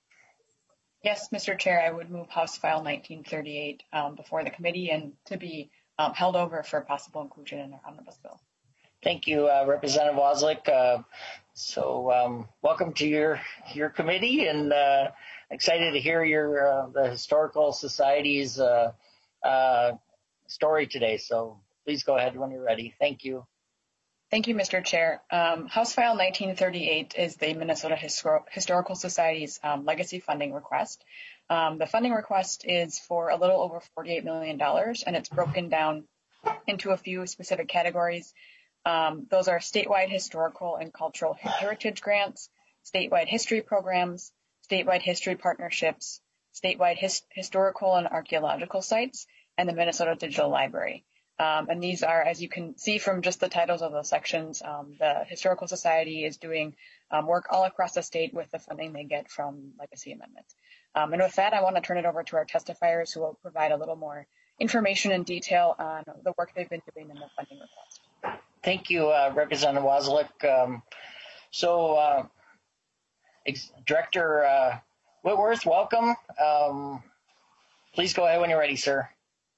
Speaker 11: Yes, Mister Chair, I would move House File nineteen thirty-eight um, before the committee and to be um, held over for possible inclusion in our omnibus bill.
Speaker 1: Thank you, uh, Representative Wozlowick. Uh, so, um, welcome to your your committee, and uh, excited to hear your uh, the Historical Society's uh, uh, story today. So, please go ahead when you're ready. Thank you.
Speaker 11: Thank you, Mister Chair. Um, House File nineteen thirty-eight is the Minnesota Histor- Historical Society's um, legacy funding request. Um, the funding request is for a little over forty-eight million dollars, and it's broken down into a few specific categories. Um, those are statewide historical and cultural heritage grants, statewide history programs, statewide history partnerships, statewide his- historical and archaeological sites, and the Minnesota Digital Library. Um, and these are, as you can see from just the titles of those sections, um, the Historical Society is doing um, work all across the state with the funding they get from Legacy Amendment. Um, and with that, I want to turn it over to our testifiers who will provide a little more information and detail on the work they've been doing in the funding request.
Speaker 1: Thank you, uh, Representative Wozlowick. Um, so, uh, Ex- Director uh, Whitworth, welcome. Um, please go ahead when you're ready, sir.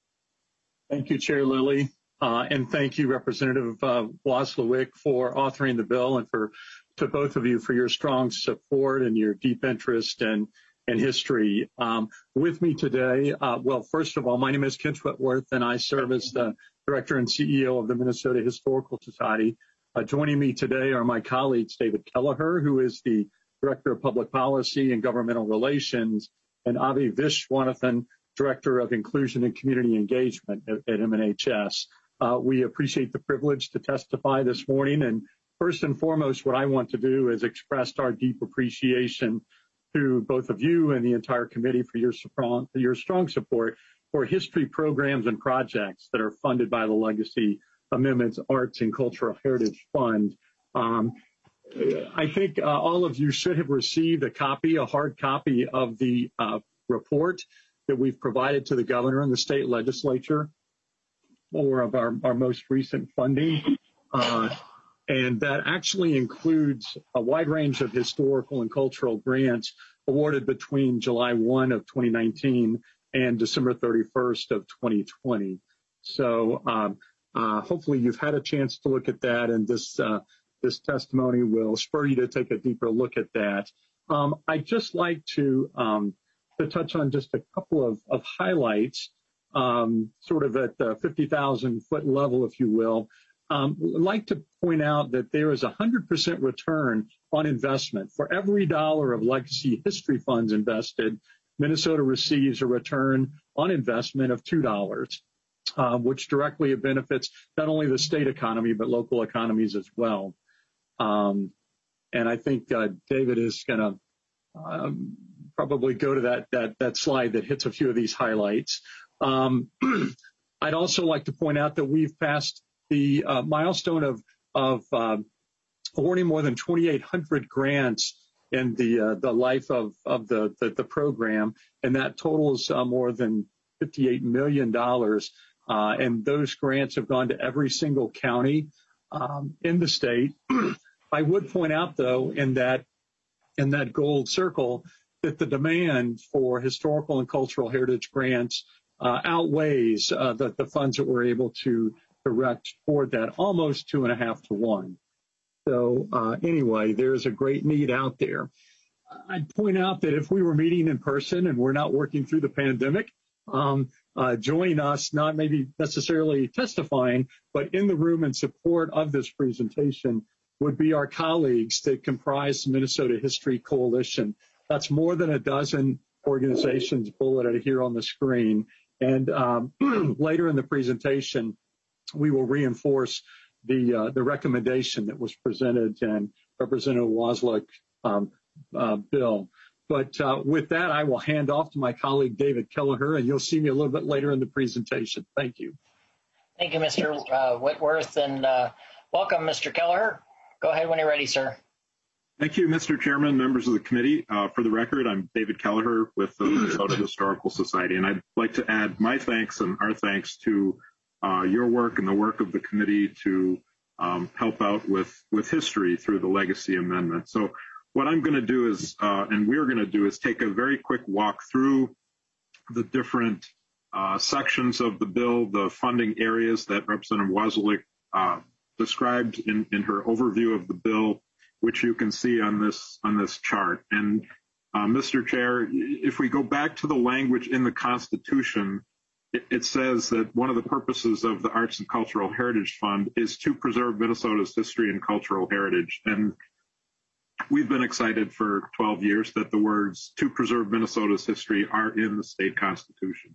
Speaker 12: Thank you, Chair Lilly, uh, and thank you, Representative uh, Wozlowick, for authoring the bill, and for to both of you for your strong support and your deep interest in, in history. Um, with me today, uh, well, first of all, my name is Kent Whitworth, and I serve as the Director and C E O of the Minnesota Historical Society. Uh, joining me today are my colleagues, David Kelleher, who is the Director of Public Policy and Governmental Relations, and Avi Vishwanathan, Director of Inclusion and Community Engagement at, at M N H S. Uh, we appreciate the privilege to testify this morning. And first and foremost, what I want to do is express our deep appreciation to both of you and the entire committee for your strong, your strong support for history programs and projects that are funded by the Legacy Amendments Arts and Cultural Heritage Fund. Um, I think uh, all of you should have received a copy, a hard copy of the uh, report. that we've provided to the governor and the state legislature for of our, our most recent funding. Uh, and that actually includes a wide range of historical and cultural grants awarded between July first of twenty nineteen and December thirty-first of twenty twenty. So um, uh, hopefully you've had a chance to look at that, and this uh, this testimony will spur you to take a deeper look at that. Um, I'd just like to um, to touch on just a couple of, of highlights, um, sort of at the fifty thousand foot level, if you will. Um, I'd like to point out that there is a one hundred percent return on investment. For every dollar of legacy history funds invested, Minnesota receives a return on investment of two dollars, uh, which directly benefits not only the state economy, but local economies as well. Um, and I think uh, David is going to um, probably go to that, that, that slide that hits a few of these highlights. Um, I'd also like to point out that we've passed the uh, milestone of, of uh, awarding more than twenty-eight hundred grants in the uh, the life of, of the, the, the program, and that totals uh, more than fifty-eight million dollars. Uh, and those grants have gone to every single county um, in the state. I would point out, though, in that in that gold circle, that the demand for historical and cultural heritage grants uh, outweighs uh, the, the funds that we're able to direct toward that, almost two and a half to one. So uh, anyway, there's a great need out there. I'd point out that if we were meeting in person and we're not working through the pandemic, um, uh, join us, not maybe necessarily testifying, but in the room in support of this presentation would be our colleagues that comprise the Minnesota History Coalition. That's more than a dozen organizations bulleted here on the screen. And um, later in the presentation, we will reinforce the uh, the recommendation that was presented in Representative Wozliak's um, uh, bill. But uh, with that, I will hand off to my colleague, David Kelleher, and you'll see me a little bit later in the presentation. Thank you.
Speaker 1: Thank you, Mister Uh, Whitworth, and uh, welcome, Mister Kelleher. Go ahead when you're ready, sir.
Speaker 13: Thank you, Mister Chairman, members of the committee. Uh, for the record, I'm David Kelleher with the Minnesota Historical Society, and I'd like to add my thanks and our thanks to uh, your work and the work of the committee to um, help out with, with history through the legacy amendment. So what I'm going to do is, uh, and we're going to do is take a very quick walk through the different uh, sections of the bill, the funding areas that Representative Wozliak uh, described in, in her overview of the bill, which you can see on this on this chart. And uh, Mister Chair, if we go back to the language in the Constitution, it, it says that one of the purposes of the Arts and Cultural Heritage Fund is to preserve Minnesota's history and cultural heritage. And we've been excited for twelve years that the words "to preserve Minnesota's history" are in the state constitution.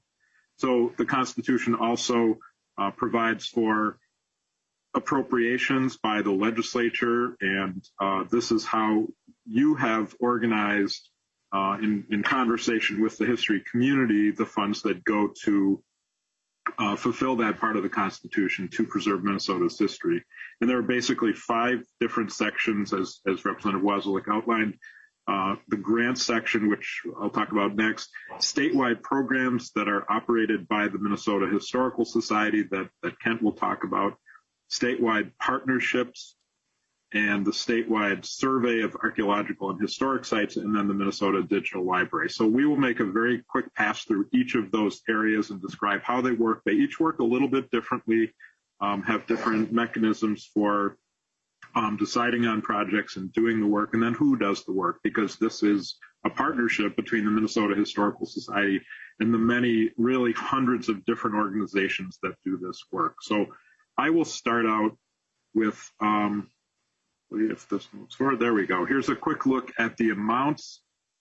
Speaker 13: So the Constitution also uh, provides for appropriations by the legislature, and uh, this is how you have organized, uh, in, in conversation with the history community, the funds that go to uh, fulfill that part of the Constitution to preserve Minnesota's history. And there are basically five different sections, as, as Representative Wozliak outlined. Uh, the grant section, which I'll talk about next, statewide programs that are operated by the Minnesota Historical Society that, that Kent will talk about, statewide partnerships, and the statewide survey of archaeological and historic sites, and then the Minnesota Digital Library. So we will make a very quick pass through each of those areas and describe how they work. They each work a little bit differently, um, have different mechanisms for um, deciding on projects and doing the work, and then who does the work, because this is a partnership between the Minnesota Historical Society and the many, really hundreds of different organizations that do this work. So I will start out with, um, if this moves forward, there we go. Here's a quick look at the amounts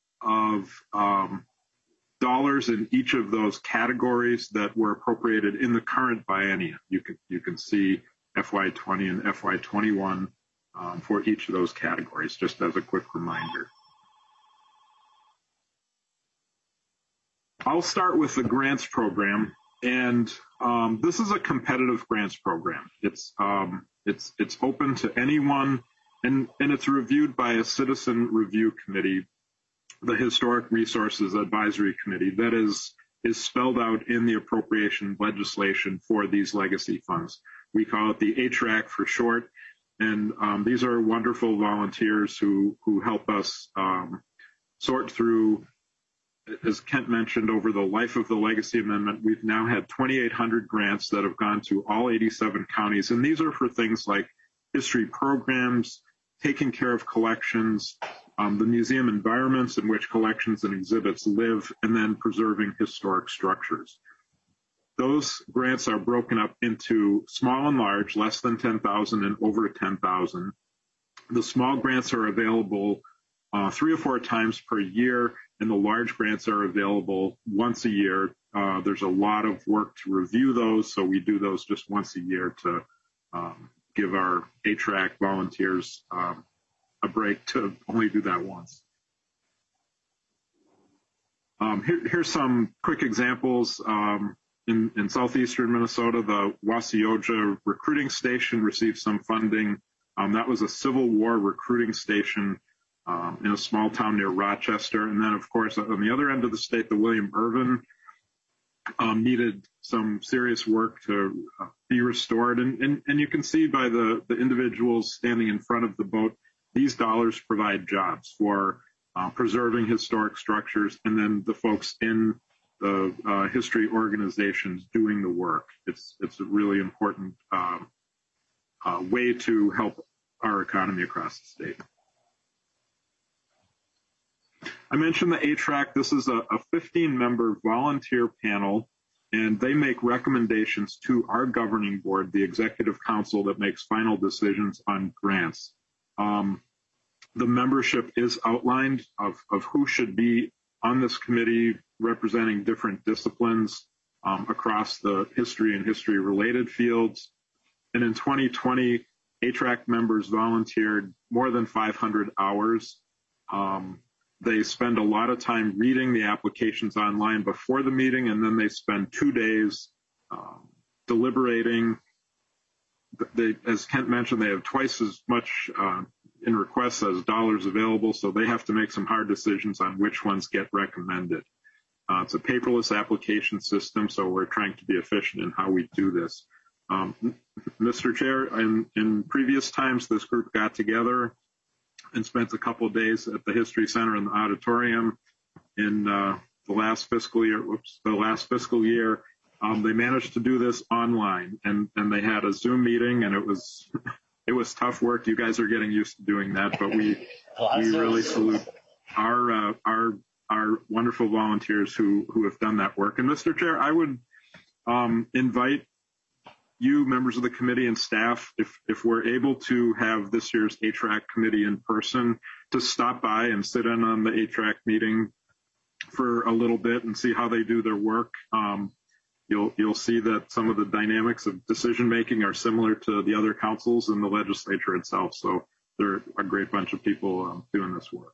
Speaker 13: of um, dollars in each of those categories that were appropriated in the current biennium. You can, you can see F Y twenty and F Y twenty-one um, for each of those categories, just as a quick reminder. I'll start with the grants program. And um, this is a competitive grants program. It's um, it's it's open to anyone, and and it's reviewed by a citizen review committee, the Historic Resources Advisory Committee, that is is spelled out in the appropriation legislation for these legacy funds. We call it the A T R A C for short, and um, these are wonderful volunteers who, who help us um, sort through. As Kent mentioned, over the life of the Legacy Amendment, we've now had twenty-eight hundred grants that have gone to all eighty-seven counties, and these are for things like history programs, taking care of collections, um, the museum environments in which collections and exhibits live, and then preserving historic structures. Those grants are broken up into small and large, less than ten thousand and over ten thousand. The small grants are available uh, three or four times per year, and the large grants are available once a year. Uh, there's a lot of work to review those, so we do those just once a year to um, give our A T R A C volunteers um, a break to only do that once. Um, here, here's some quick examples. Um, in, in southeastern Minnesota, the Wasioja Recruiting Station received some funding. Um, that was a Civil War recruiting station Um, in a small town near Rochester. And then, of course, on the other end of the state, the William Irvin um, needed some serious work to uh, be restored. And, and, and you can see by the, the individuals standing in front of the boat, these dollars provide jobs for uh, preserving historic structures, and then the folks in the uh, history organizations doing the work. It's, it's a really important um, uh, way to help our economy across the state. I mentioned the A T R A C. This is a fifteen-member volunteer panel, and they make recommendations to our governing board, the executive council that makes final decisions on grants. Um, the membership is outlined of, of who should be on this committee representing different disciplines um, across the history and history-related fields. And in twenty twenty, A T R A C members volunteered more than five hundred hours. Um, They spend a lot of time reading the applications online before the meeting, and then they spend two days um, deliberating. They, as Kent mentioned, they have twice as much uh, in requests as dollars available, so they have to make some hard decisions on which ones get recommended. Uh, it's a paperless application system, so we're trying to be efficient in how we do this. Um, Mister Chair, in, in previous times, this group got together and spent a couple of days at the History Center in the auditorium in uh, the last fiscal year. Whoops, the last fiscal year, um, they managed to do this online, and and they had a Zoom meeting, and it was it was tough work. You guys are getting used to doing that, but we we really salute our uh, our our wonderful volunteers who who have done that work. And Mister Chair, I would um, invite you, members of the committee and staff, if, if we're able to have this year's A T R A C committee in person, to stop by and sit in on the A T R A C meeting for a little bit and see how they do their work. Um, you'll, you'll see that some of the dynamics of decision making are similar to the other councils in the legislature itself. So they're a great bunch of people um, doing this work.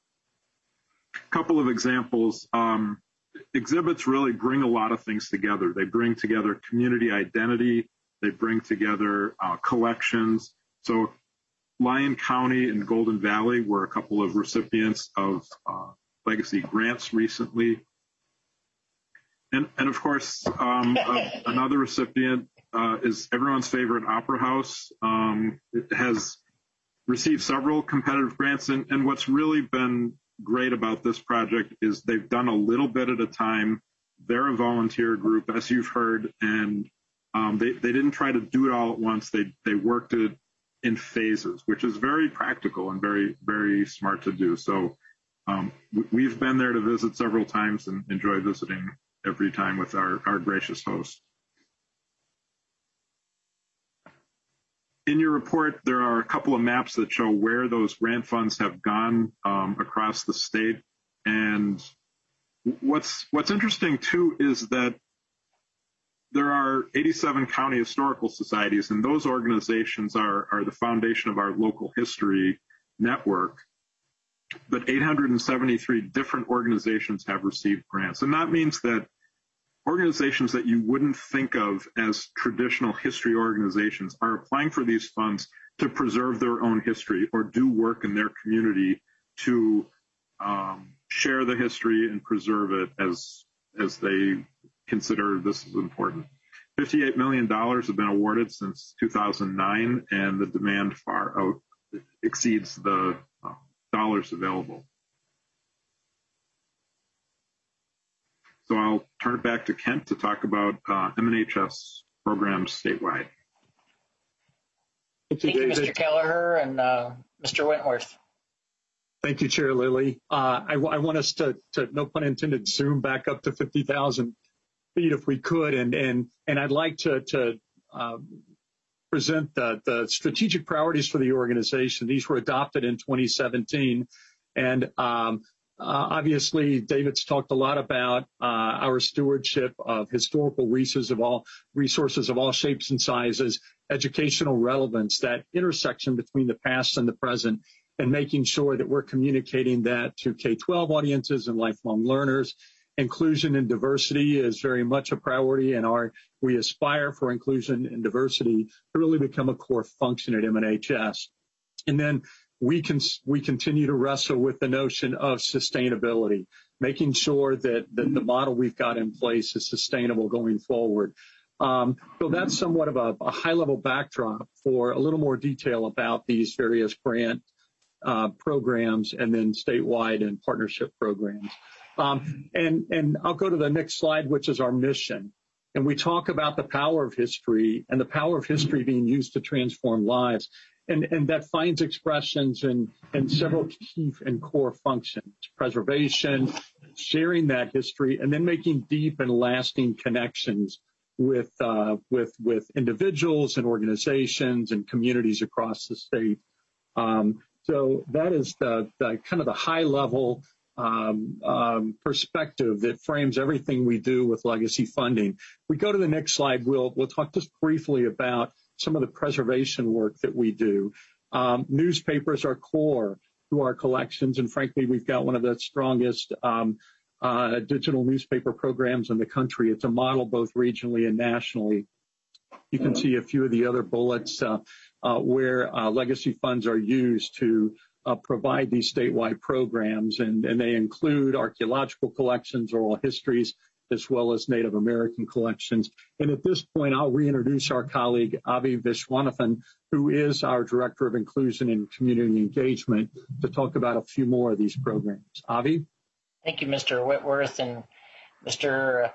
Speaker 13: A couple of examples. Um, exhibits really bring a lot of things together. They bring together community identity. They bring together uh, collections. So Lyon County and Golden Valley were a couple of recipients of uh, legacy grants recently. And, and of course, um, uh, another recipient uh, is everyone's favorite Opera House. Um, it has received several competitive grants. And, and what's really been great about this project is they've done a little bit at a time. They're a volunteer group, as you've heard, and Um, they, they didn't try to do it all at once. They, they worked it in phases, which is very practical and very, very smart to do. So um, we've been there to visit several times and enjoy visiting every time with our, our gracious host. In your report, there are a couple of maps that show where those grant funds have gone um, across the state. And what's, what's interesting, too, is that there are eighty-seven county historical societies, and those organizations are, are the foundation of our local history network. But eight hundred seventy-three different organizations have received grants. And that means that organizations that you wouldn't think of as traditional history organizations are applying for these funds to preserve their own history or do work in their community to um, share the history and preserve it as, as they consider this is important. fifty-eight million dollars have been awarded since two thousand nine, and the demand far out exceeds the uh, dollars available. So I'll turn it back to Kent to talk about uh, M N H S programs statewide.
Speaker 1: Thank you, Mister Kelleher and uh, Mister Wentworth.
Speaker 12: Thank you, Chair Lilly. Uh, I, I want us to, to, no pun intended, zoom back up to fifty thousand feet if we could, and and and I'd like to to um, present the, the strategic priorities for the organization. These were adopted in twenty seventeen, and um, uh, obviously David's talked a lot about uh, our stewardship of historical resources of all resources of all shapes and sizes, educational relevance, that intersection between the past and the present, and making sure that we're communicating that to K twelve audiences and lifelong learners. Inclusion and diversity is very much a priority, and our we aspire for inclusion and diversity to really become a core function at M N H S. And then we can we continue to wrestle with the notion of sustainability, making sure that, that the model we've got in place is sustainable going forward. Um, so that's somewhat of a, a high-level backdrop for a little more detail about these various grant uh, programs and then statewide and partnership programs. Um, and, and I'll go to the next slide, which is our mission. And we talk about the power of history and the power of history being used to transform lives. And, and that finds expressions in, in several key and core functions: preservation, sharing that history, and then making deep and lasting connections with, uh, with, with individuals and organizations and communities across the state. Um, so that is the, the kind of the high level Um, um, perspective that frames everything we do with legacy funding. We go to the next slide. We'll we'll talk just briefly about some of the preservation work that we do. Um, newspapers are core to our collections, and frankly, we've got one of the strongest um, uh, digital newspaper programs in the country. It's a model both regionally and nationally. You can see a few of the other bullets uh, uh, where uh, legacy funds are used to Uh, provide these statewide programs, and, and they include archaeological collections, oral histories, as well as Native American collections. And at this point, I'll reintroduce our colleague, Avi Viswanathan, who is our Director of Inclusion and Community Engagement, to talk about a few more of these programs. Avi?
Speaker 1: Thank you, Mister Whitworth and Mister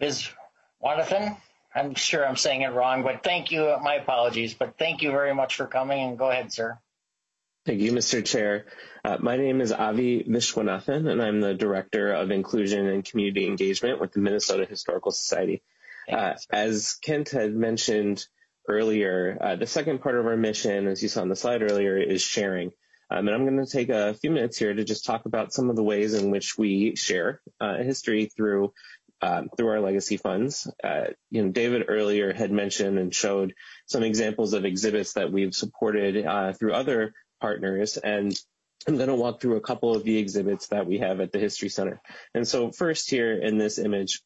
Speaker 1: Viswanathan. I'm sure I'm saying it wrong, but thank you. My apologies, but thank you very much for coming, and go ahead, sir.
Speaker 14: Thank you, Mister Chair. Uh, my name is Avi Viswanathan, and I'm the Director of Inclusion and Community Engagement with the Minnesota Historical Society. Uh, as Kent had mentioned earlier, uh, the second part of our mission, as you saw on the slide earlier, is sharing. Um, and I'm going to take a few minutes here to just talk about some of the ways in which we share uh, history through um, through our legacy funds. Uh, you know, David earlier had mentioned and showed some examples of exhibits that we've supported uh, through other partners, and I'm going to walk through a couple of the exhibits that we have at the History Center. And so first here in this image,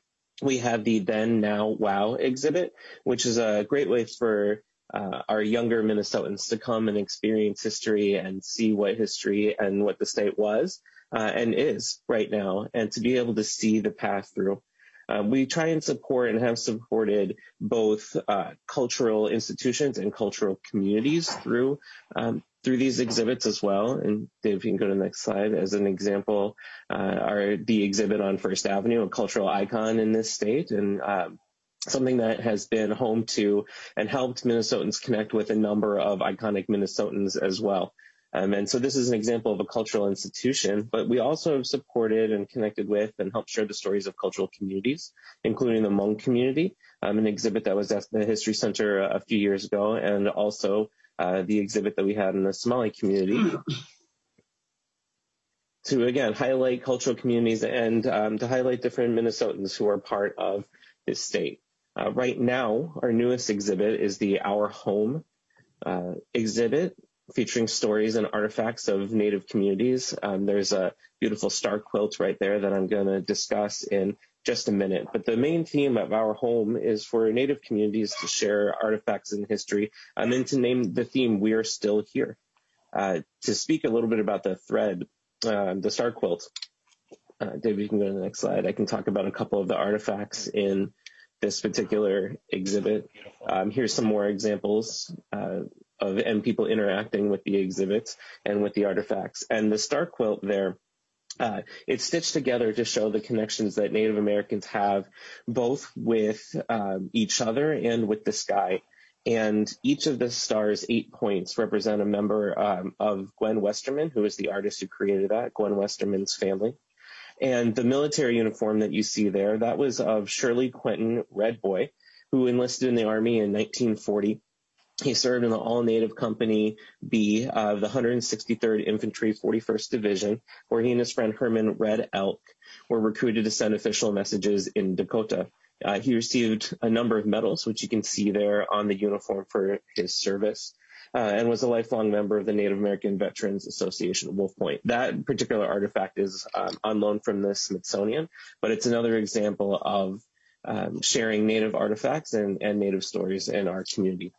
Speaker 14: we have the Then, Now, Wow exhibit, which is a great way for uh, our younger Minnesotans to come and experience history and see what history and what the state was uh, and is right now, and to be able to see the path through. Uh, we try and support and have supported both uh, cultural institutions and cultural communities through um, through these exhibits as well. And Dave, if you can go to the next slide. As an example, uh, are the exhibit on First Avenue, a cultural icon in this state, and um, something that has been home to and helped Minnesotans connect with a number of iconic Minnesotans as well. Um, and so this is an example of a cultural institution, but we also have supported and connected with and helped share the stories of cultural communities, including the Hmong community, um, an exhibit that was at the History Center a few years ago, and also uh, the exhibit that we had in the Somali community to, again, highlight cultural communities and um, to highlight different Minnesotans who are part of this state. Uh, right now, our newest exhibit is the Our Home uh, exhibit, featuring stories and artifacts of Native communities. Um, there's a beautiful star quilt right there that I'm going to discuss in just a minute. But the main theme of Our Home is for Native communities to share artifacts and history, and then to name the theme, We're Still Here. Uh, to speak a little bit about the thread, uh, the star quilt, uh, David, you can go to the next slide. I can talk about a couple of the artifacts in this particular exhibit. Um, here's some more examples uh, of and people interacting with the exhibits and with the artifacts. And the star quilt there, uh, it's stitched together to show the connections that Native Americans have both with um, each other and with the sky. And each of the stars' eight points represent a member um, of Gwen Westerman, who is the artist who created that, Gwen Westerman's family. And the military uniform that you see there, that was of Shirley Quentin Red Boy, who enlisted in the Army in nineteen forty. He served in the All-Native Company B of the one hundred sixty-third Infantry forty-first Division, where he and his friend Herman Red Elk were recruited to send official messages in Dakota. Uh, he received a number of medals, which you can see there on the uniform for his service. Uh, and was a lifelong member of the Native American Veterans Association, Wolf Point. That particular artifact is um, on loan from the Smithsonian, but it's another example of um, sharing Native artifacts and, and Native stories in our community.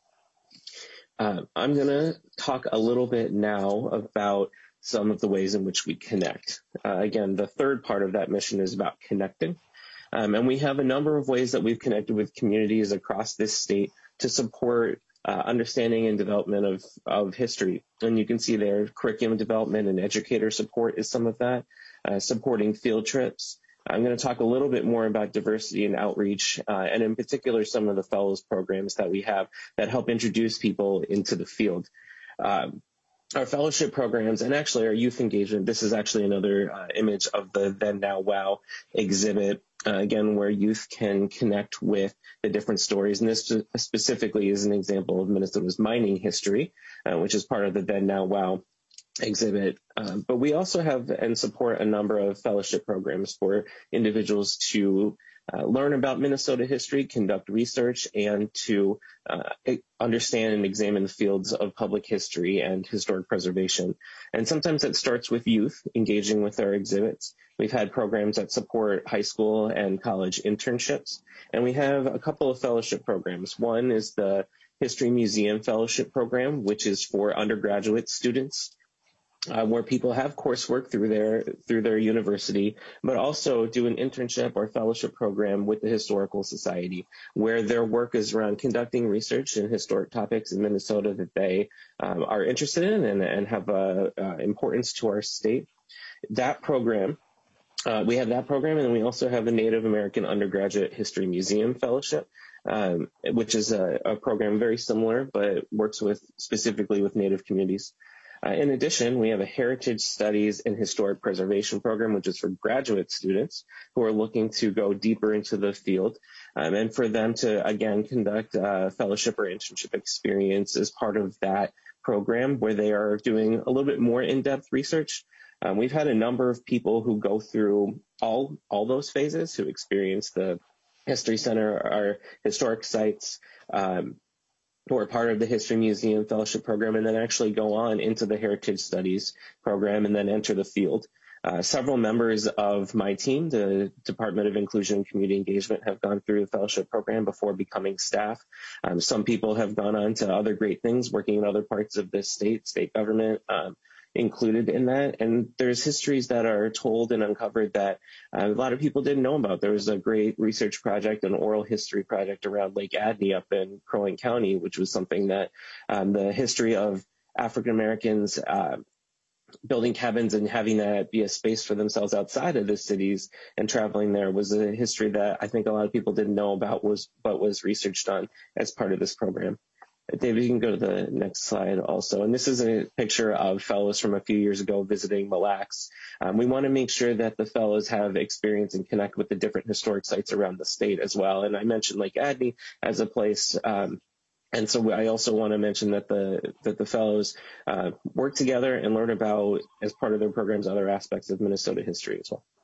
Speaker 14: Uh, I'm going to talk a little bit now about some of the ways in which we connect. Uh, again, the third part of that mission is about connecting. Um, and we have a number of ways that we've connected with communities across this state to support Uh, understanding and development of, of history. And you can see there curriculum development and educator support is some of that, uh, supporting field trips. I'm going to talk a little bit more about diversity and outreach, uh, and in particular, some of the fellows programs that we have that help introduce people into the field. Um, our fellowship programs and actually our youth engagement, this is actually another uh, image of the Then Now Wow exhibit, uh, again, where youth can connect with the different stories. And this specifically is an example of Minnesota's mining history, uh, which is part of the Then Now Wow exhibit. Um, but we also have and support a number of fellowship programs for individuals to Uh, learn about Minnesota history, conduct research, and to uh, understand and examine the fields of public history and historic preservation. And sometimes that starts with youth engaging with our exhibits. We've had programs that support high school and college internships. And we have a couple of fellowship programs. One is the History Museum Fellowship Program, which is for undergraduate students. Uh, where people have coursework through their through their university, but also do an internship or fellowship program with the Historical Society, where their work is around conducting research in historic topics in Minnesota that they um, are interested in and, and have uh, uh, importance to our state. That program, uh, we have that program, and then we also have the Native American Undergraduate History Museum Fellowship, um, which is a, a program very similar, but works with specifically with Native communities. Uh, in addition, we have a Heritage Studies and Historic Preservation program, which is for graduate students who are looking to go deeper into the field, um, and for them to, again, conduct a fellowship or internship experience as part of that program where they are doing a little bit more in-depth research. Um, we've had a number of people who go through all, all those phases, who experience the History Center, our historic sites, um, who are part of the History Museum Fellowship Program, and then actually go on into the Heritage Studies program and then enter the field. Uh, several members of my team, the Department of Inclusion and Community Engagement, have gone through the fellowship program before becoming staff. Um, some people have gone on to other great things, working in other parts of the state, state government, um, included in that. And there's histories that are told and uncovered that uh, a lot of people didn't know about. There was a great research project, an oral history project around Lake Adney up in Crow Wing County, which was something that um, the history of African Americans uh, building cabins and having that be a space for themselves outside of the cities and traveling there was a history that I think a lot of people didn't know about, was but was researched on as part of this program. David, you can go to the next slide also. And this is a picture of fellows from a few years ago visiting Mille Lacs. Um, we want to make sure that the fellows have experience and connect with the different historic sites around the state as well. And I mentioned Lake Adney as a place. Um, and so I also want to mention that the that the fellows uh, work together and learn about, as part of their programs, other aspects of Minnesota history as well.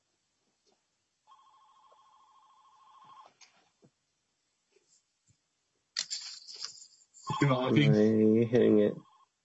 Speaker 14: Am I hitting it?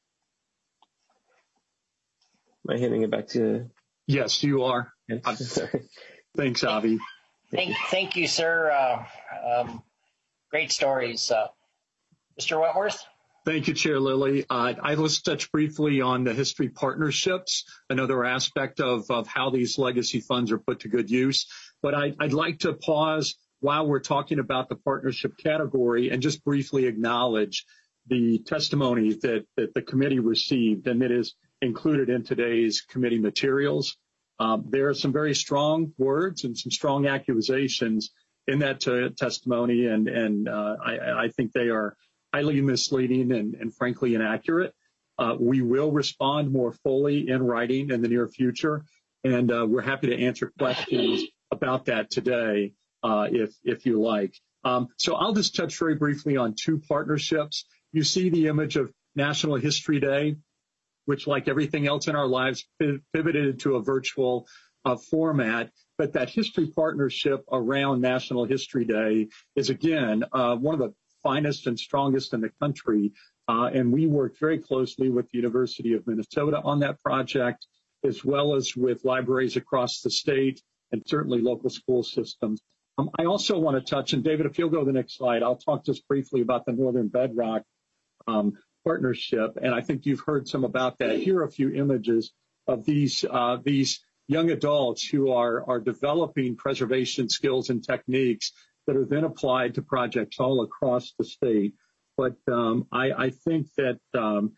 Speaker 14: Am I hitting it back to?
Speaker 12: Yes, you are.
Speaker 14: Sorry.
Speaker 12: Thanks, Avi.
Speaker 1: Thank, thank you, sir. Uh, um, great stories. Uh, Mister Wentworth?
Speaker 12: Thank you, Chair Lilly. Uh, I was touch briefly on the history partnerships, another aspect of, of how these legacy funds are put to good use. But I, I'd like to pause while we're talking about the partnership category and just briefly acknowledge the testimony that, that the committee received and that is included in today's committee materials. Um, there are some very strong words and some strong accusations in that t- testimony, and, and uh, I, I think they are highly misleading and, and frankly inaccurate. Uh, we will respond more fully in writing in the near future, and uh, we're happy to answer questions about that today uh, if, if you like. Um, so I'll just touch very briefly on two partnerships. You see the image of National History Day, which, like everything else in our lives, pivoted to a virtual uh, format. But that history partnership around National History Day is, again, uh, one of the finest and strongest in the country. Uh, and we worked very closely with the University of Minnesota on that project, as well as with libraries across the state and certainly local school systems. Um, I also want to touch, and David, if you'll go to the next slide, I'll talk just briefly about the Northern Bedrock um, partnership. And I think you've heard some about that. Here are a few images of these uh, these young adults who are, are developing preservation skills and techniques that are then applied to projects all across the state. But um, I, I think that um,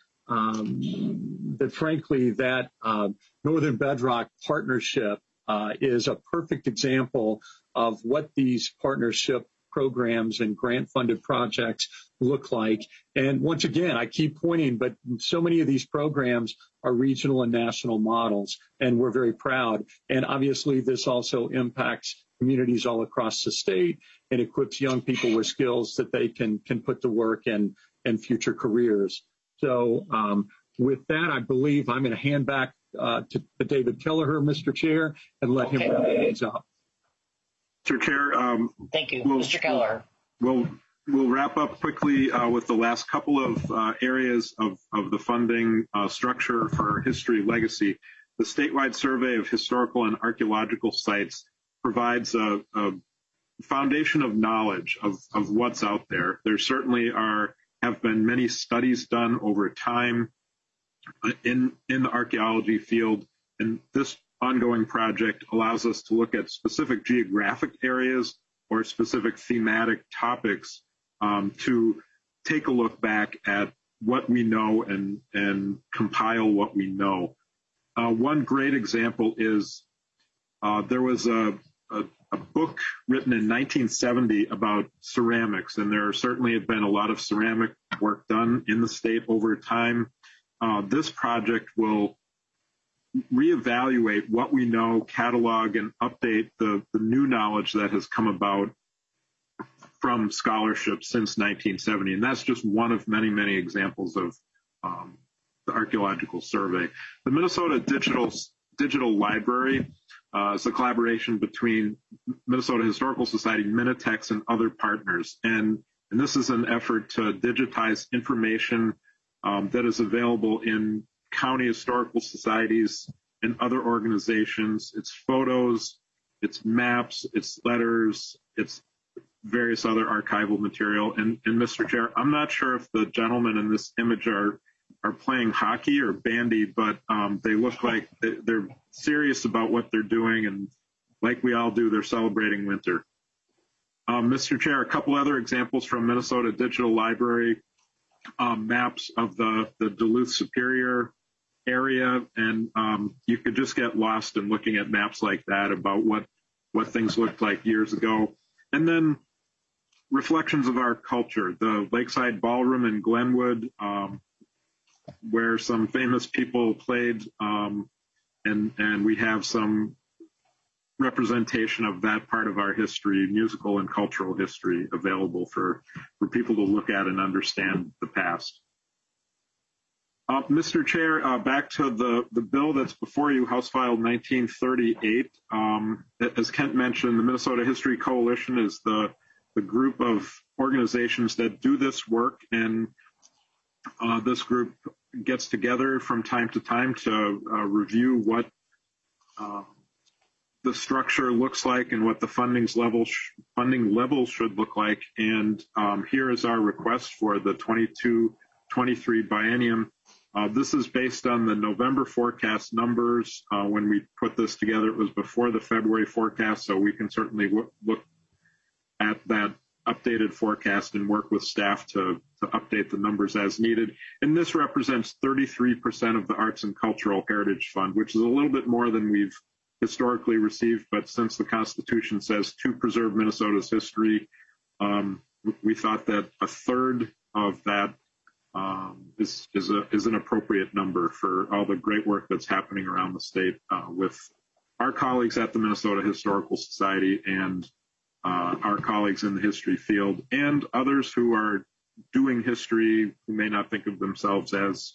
Speaker 12: um, that frankly that uh, Northern Bedrock partnership uh, is a perfect example of what these partnership programs and grant-funded projects look like. And once again, I keep pointing, but so many of these programs are regional and national models, and we're very proud. And obviously, this also impacts communities all across the state and equips young people with skills that they can can put to work and, and future careers. So um, with that, I believe I'm going to hand back uh, to, to David Kelleher, Mister Chair, and let okay. him wrap things up.
Speaker 13: Mister Chair. Um,
Speaker 1: Thank you,
Speaker 13: we'll,
Speaker 1: Mister Kelleher.
Speaker 13: We'll, we'll wrap up quickly uh, with the last couple of uh, areas of, of the funding uh, structure for history legacy. The statewide survey of historical and archaeological sites provides a, a foundation of knowledge of, of what's out there. There certainly are have been many studies done over time in, in the archaeology field, and this ongoing project allows us to look at specific geographic areas or specific thematic topics um, to take a look back at what we know and, and compile what we know. Uh, one great example is uh, there was a, a, a book written in nineteen seventy about ceramics, and there certainly have been a lot of ceramic work done in the state over time. Uh, this project will reevaluate what we know, catalog, and update the, the new knowledge that has come about from scholarship since nineteen seventy. And that's just one of many, many examples of um, the archaeological survey. The Minnesota Digital, Digital Library uh, is a collaboration between Minnesota Historical Society, Minitex, and other partners. And, and this is an effort to digitize information um, that is available in county historical societies and other organizations. It's photos, it's maps, it's letters, it's various other archival material. And, and Mister Chair, I'm not sure if the gentlemen in this image are are playing hockey or bandy, but um, they look like they're serious about what they're doing, and like we all do, they're celebrating winter. Um, Mister Chair, a couple other examples from Minnesota Digital Library, um, maps of the, the Duluth Superior area, and um, you could just get lost in looking at maps like that about what, what things looked like years ago. And then reflections of our culture, the Lakeside Ballroom in Glenwood, um, where some famous people played, um, and, and we have some representation of that part of our history, musical and cultural history, available for, for people to look at and understand the past. Uh, Mister Chair, uh, back to the, the bill that's before you, House File nineteen thirty-eight. Um, as Kent mentioned, the Minnesota History Coalition is the, the group of organizations that do this work, and uh, this group gets together from time to time to uh, review what uh, the structure looks like and what the funding's level sh- funding level should look like. And um, here is our request for the twenty-two twenty-three biennium. Uh, this is based on the November forecast numbers. Uh, when we put this together, it was before the February forecast, so we can certainly w- look at that updated forecast and work with staff to, to update the numbers as needed. And this represents thirty-three percent of the Arts and Cultural Heritage Fund, which is a little bit more than we've historically received, but since the Constitution says to preserve Minnesota's history, um, we thought that a third of that um, is is, a, is an appropriate number for all the great work that's happening around the state uh, with our colleagues at the Minnesota Historical Society and uh, our colleagues in the history field and others who are doing history who may not think of themselves as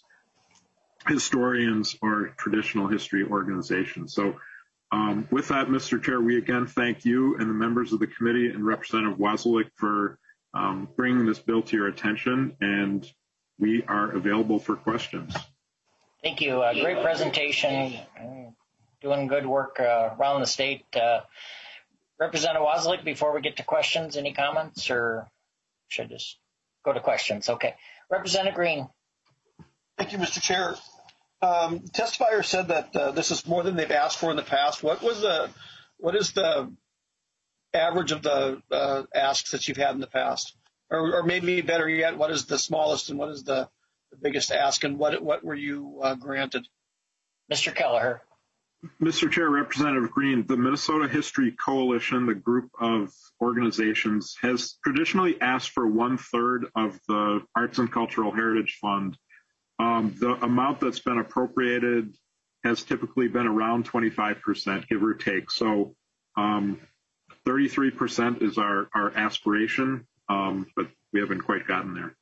Speaker 13: historians or traditional history organizations. So um, with that, Mister Chair, we again thank you and the members of the committee and Representative Wasilek for um, bringing this bill to your attention, and we are available for questions.
Speaker 1: Thank you. Uh, great presentation. Doing good work uh, around the state. Uh, Representative Wasilek, before we get to questions, any comments, or should I just go to questions? Okay. Representative Green.
Speaker 8: Thank you, Mister Chair. Um, testifier said that uh, this is more than they've asked for in the past. What was the, what is the average of the uh, asks that you've had in the past? Or, or maybe better yet, what is the smallest and what is the, the biggest ask, and what what were you uh, granted?
Speaker 1: Mister Kelleher.
Speaker 13: Mister Chair, Representative Green, the Minnesota History Coalition, the group of organizations, has traditionally asked for one third of the Arts and Cultural Heritage Fund. Um, the amount that's been appropriated has typically been around twenty-five percent, give or take. So um, thirty-three percent is our, our aspiration, um, but we haven't quite gotten there.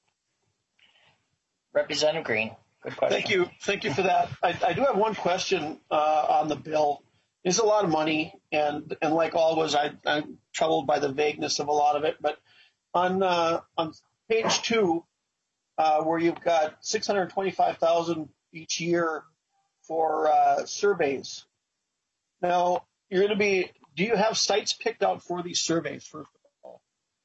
Speaker 1: Representative Green. Good question.
Speaker 8: Thank you. Thank you for that. I, I do have one question uh, on the bill. It's a lot of money, and, and like always, I, I'm troubled by the vagueness of a lot of it. But on uh, on page two, uh, where you've got six hundred twenty-five thousand dollars each year for uh, surveys. Now, you're going to be. Do you have sites picked out for these surveys? First of all,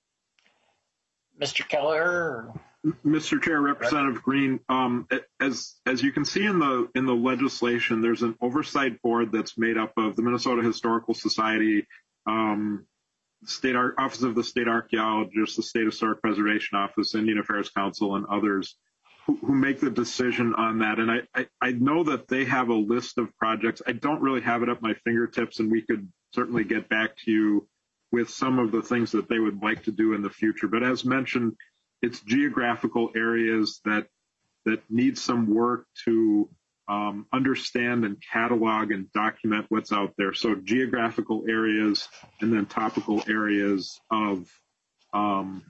Speaker 1: Mister Kelleher.
Speaker 13: Mister Chair, Representative Green, um, as as you can see in the in the legislation, there's an oversight board that's made up of the Minnesota Historical Society, um, State Ar- Office of the State Archaeologist, the State Historic Preservation Office, Indian Affairs Council, and others who, who make the decision on that. And I, I I know that they have a list of projects. I don't really have it at my fingertips, and we could certainly get back to you with some of the things that they would like to do in the future. But as mentioned, it's geographical areas that that need some work to um, understand and catalog and document what's out there. So geographical areas and then topical areas of um,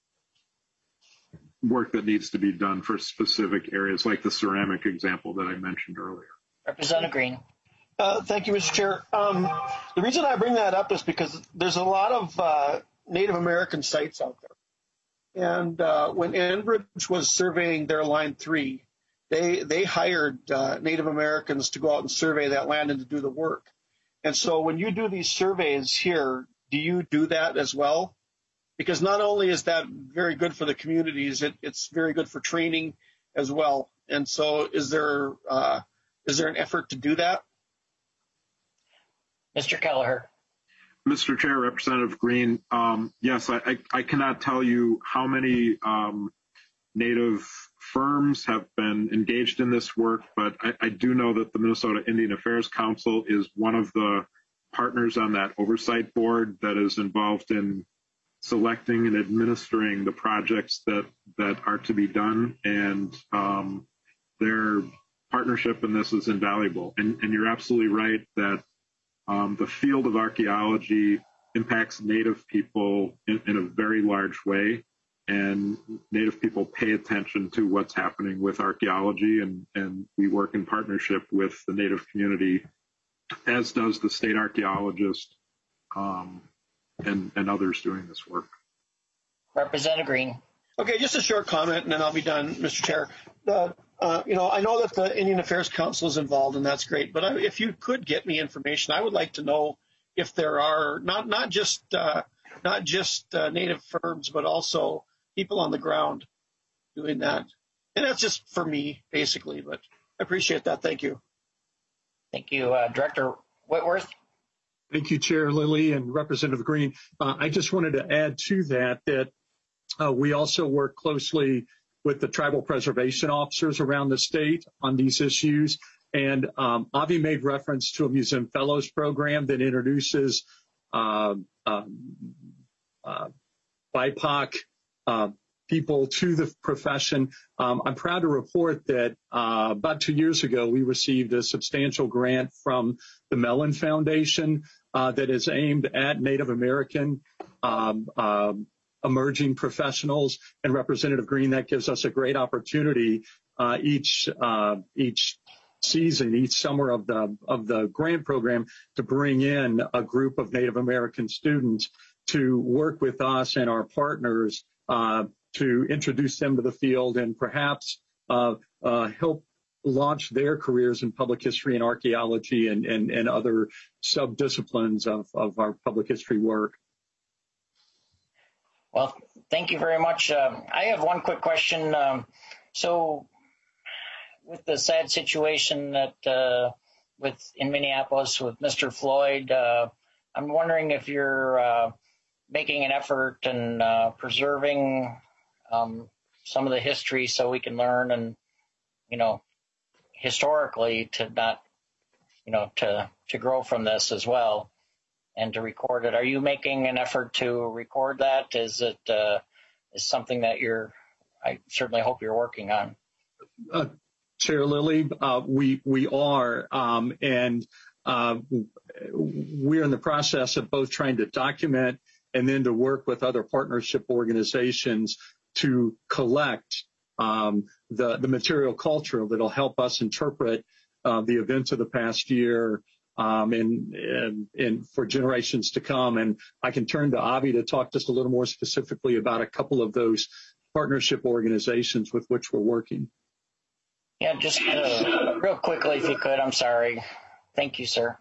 Speaker 13: work that needs to be done for specific areas, like the ceramic example that I mentioned earlier.
Speaker 1: Representative Green.
Speaker 8: Uh, thank you, Mister Chair. Um, the reason I bring that up is because there's a lot of uh, Native American sites out there. And uh, when Enbridge was surveying their Line three, they they hired uh, Native Americans to go out and survey that land and to do the work. And so when you do these surveys here, do you do that as well? Because not only is that very good for the communities, it, it's very good for training as well. And so is there uh, is there an effort to do that?
Speaker 1: Mister Kelleher.
Speaker 13: Mister Chair, Representative Green, um, yes, I, I, I cannot tell you how many um, Native firms have been engaged in this work, but I, I do know that the Minnesota Indian Affairs Council is one of the partners on that oversight board that is involved in selecting and administering the projects that, that are to be done, and um, their partnership in this is invaluable. And, and you're absolutely right that Um, the field of archaeology impacts Native people in, in a very large way, and Native people pay attention to what's happening with archaeology, and, and we work in partnership with the Native community, as does the state archaeologist um, and, and others doing this work.
Speaker 1: Representative Green.
Speaker 8: Okay, just a short comment, and then I'll be done, Mister Chair. The, uh, you know, I know that the Indian Affairs Council is involved, and that's great. But I, if you could get me information, I would like to know if there are not not just uh, not just uh, Native firms, but also people on the ground doing that. And that's just for me, basically, but I appreciate that. Thank you.
Speaker 1: Thank you, uh, Director Whitworth.
Speaker 12: Thank you, Chair Lilly and Representative Green. Uh, I just wanted to add to that that uh, we also work closely with the tribal preservation officers around the state on these issues. And um, Avi made reference to a Museum Fellows program that introduces uh, um, uh, B I P O C uh, people to the profession. Um, I'm proud to report that uh, about two years ago, we received a substantial grant from the Mellon Foundation uh, that is aimed at Native American um, um, emerging professionals. And Representative Green, that gives us a great opportunity uh, each uh, each season, each summer of the of the grant program to bring in a group of Native American students to work with us and our partners uh, to introduce them to the field and perhaps uh, uh, help launch their careers in public history and archaeology and, and, and other sub-disciplines of, of our public history work.
Speaker 1: Well, thank you very much. Um, I have one quick question. Um, so with the sad situation that uh, with in Minneapolis with Mister Floyd, uh, I'm wondering if you're uh, making an effort in uh, preserving um, some of the history so we can learn and, you know, historically to not, you know, to, to grow from this as well and to record it. Are you making an effort to record that? Is it uh, is something that you're, I certainly hope you're working on?
Speaker 12: Uh, Chair Lilly, uh, we, we are, um, and uh, we're in the process of both trying to document and then to work with other partnership organizations to collect um, the, the material culture that'll help us interpret uh, the events of the past year um, and, and, and for generations to come. And I can turn to Avi to talk just a little more specifically about a couple of those partnership organizations with which we're working.
Speaker 1: Yeah, just uh, real quickly, if you could. I'm sorry. Thank you, sir.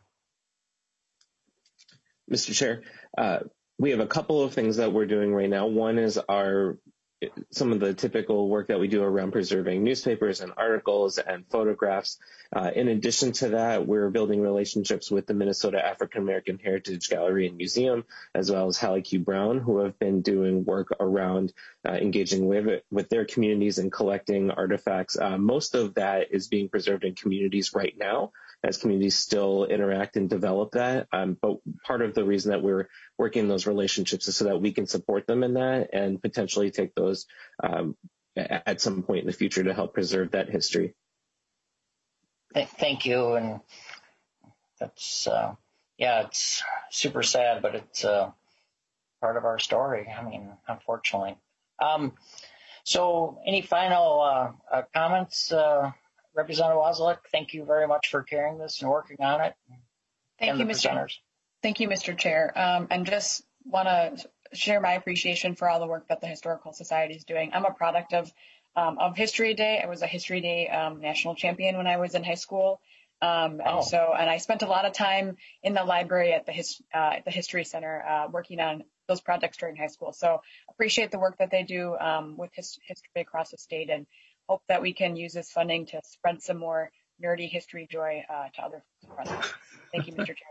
Speaker 14: Mister Chair, uh, we have a couple of things that we're doing right now. One is our some of the typical work that we do around preserving newspapers and articles and photographs. Uh, in addition to that, we're building relationships with the Minnesota African American Heritage Gallery and Museum, as well as Hallie Q. Brown, who have been doing work around uh, engaging with, with their communities and collecting artifacts. Uh, most of that is being preserved in communities right now, as communities still interact and develop that. Um, but part of the reason that we're working those relationships is so that we can support them in that and potentially take those um, at some point in the future to help preserve that history.
Speaker 1: Thank you. And that's, uh, yeah, it's super sad, but it's uh, part of our story. I mean, unfortunately. Um, so any final uh, uh, comments, uh, Representative Wozniak? Thank you very much for carrying this and working on it.
Speaker 11: Thank you, Mister Thank you, Mister Chair. Um, and just want to share my appreciation for all the work that the Historical Society is doing. I'm a product of um, of History Day. I was a History Day um, national champion when I was in high school. Um, and oh. so, and I spent a lot of time in the library at the his, uh, at the History Center uh, working on those projects during high school. So appreciate the work that they do um, with his, history across the state, and hope that we can use this funding to spread some more nerdy history joy uh, to other folks. Thank you, Mister Chair.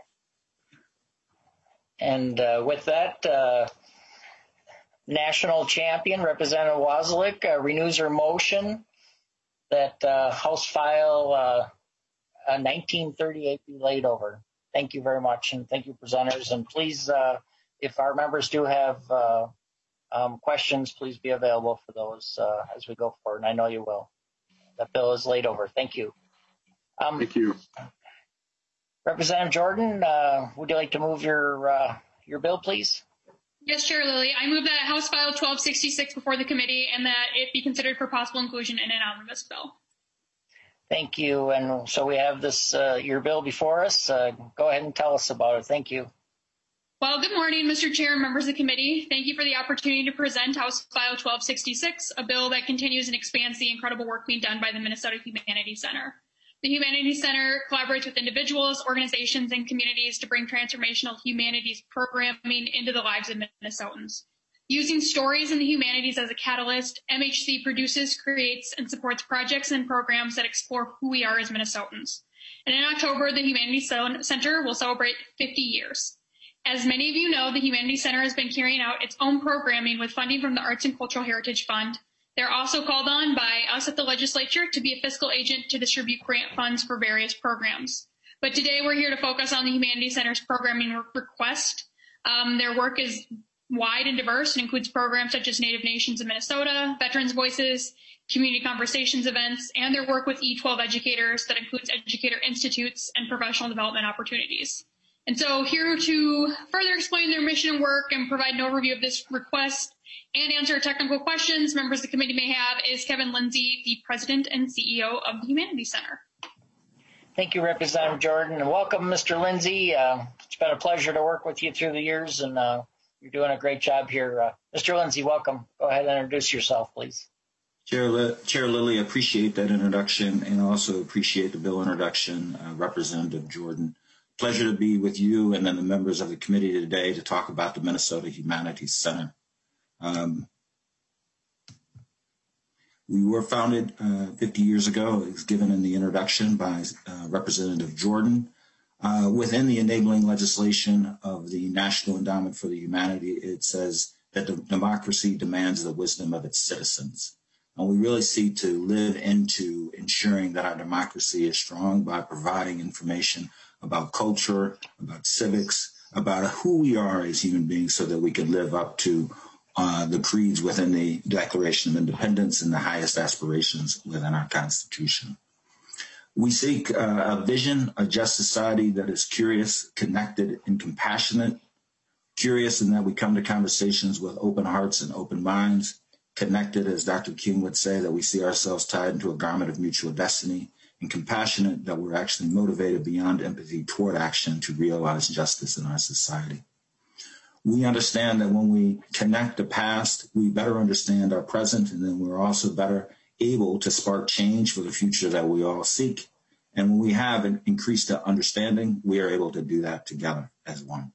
Speaker 1: And uh, with that, uh, national champion Representative Wozniak uh, renews her motion that uh, House File uh, uh, nineteen thirty-eight be laid over. Thank you very much, and thank you, presenters. And please, uh, if our members do have uh, um, questions, please be available for those uh, as we go forward, and I know you will. That bill is laid over. Thank you. Um,
Speaker 13: thank you.
Speaker 1: Representative Jordan, uh, would you like to move your uh, your bill, please?
Speaker 3: Yes, Chair Lilly. I move that House File twelve sixty-six before the committee and that it be considered for possible inclusion in an omnibus bill.
Speaker 1: Thank you. And so we have this uh, your bill before us. Uh, go ahead and tell us about it. Thank you.
Speaker 3: Well, good morning, Mister Chair and members of the committee. Thank you for the opportunity to present House File twelve sixty-six, a bill that continues and expands the incredible work being done by the Minnesota Humanities Center. The Humanities Center collaborates with individuals, organizations, and communities to bring transformational humanities programming into the lives of Minnesotans. Using stories in the humanities as a catalyst, M H C produces, creates, and supports projects and programs that explore who we are as Minnesotans. And in October, the Humanities Center will celebrate fifty years. As many of you know, the Humanities Center has been carrying out its own programming with funding from the Arts and Cultural Heritage Fund. They're also called on by us at the legislature to be a fiscal agent to distribute grant funds for various programs. But today we're here to focus on the Humanities Center's programming request. Um, their work is wide and diverse and includes programs such as Native Nations of Minnesota, Veterans Voices, community conversations events, and their work with E twelve educators that includes educator institutes and professional development opportunities. And so here to further explain their mission and work and provide an overview of this request and answer technical questions members of the committee may have is Kevin Lindsay, the President and C E O of the Humanities Center.
Speaker 1: Thank you, Representative Jordan, and welcome, Mister Lindsay. Uh, it's been a pleasure to work with you through the years, and uh, you're doing a great job here. Uh, Mister Lindsay, welcome. Go ahead and introduce yourself, please.
Speaker 15: Chair, Li- Chair Lilly, appreciate that introduction and also appreciate the bill introduction, uh, Representative Jordan. Pleasure to be with you and then the members of the committee today to talk about the Minnesota Humanities Center. Um, we were founded uh, fifty years ago. It was given in the introduction by uh, Representative Jordan. Uh, within the enabling legislation of the National Endowment for the Humanities, it says that the democracy demands the wisdom of its citizens. And we really seek to live into ensuring that our democracy is strong by providing information about culture, about civics, about who we are as human beings so that we can live up to uh, the creeds within the Declaration of Independence and the highest aspirations within our Constitution. We seek uh, a vision, a just society that is curious, connected, and compassionate. Curious in that we come to conversations with open hearts and open minds. Connected, as Doctor King would say, that we see ourselves tied into a garment of mutual destiny. And compassionate, that we're actually motivated beyond empathy toward action to realize justice in our society. We understand that when we connect the past, we better understand our present, and then we're also better able to spark change for the future that we all seek. And when we have an increased understanding, we are able to do that together as one.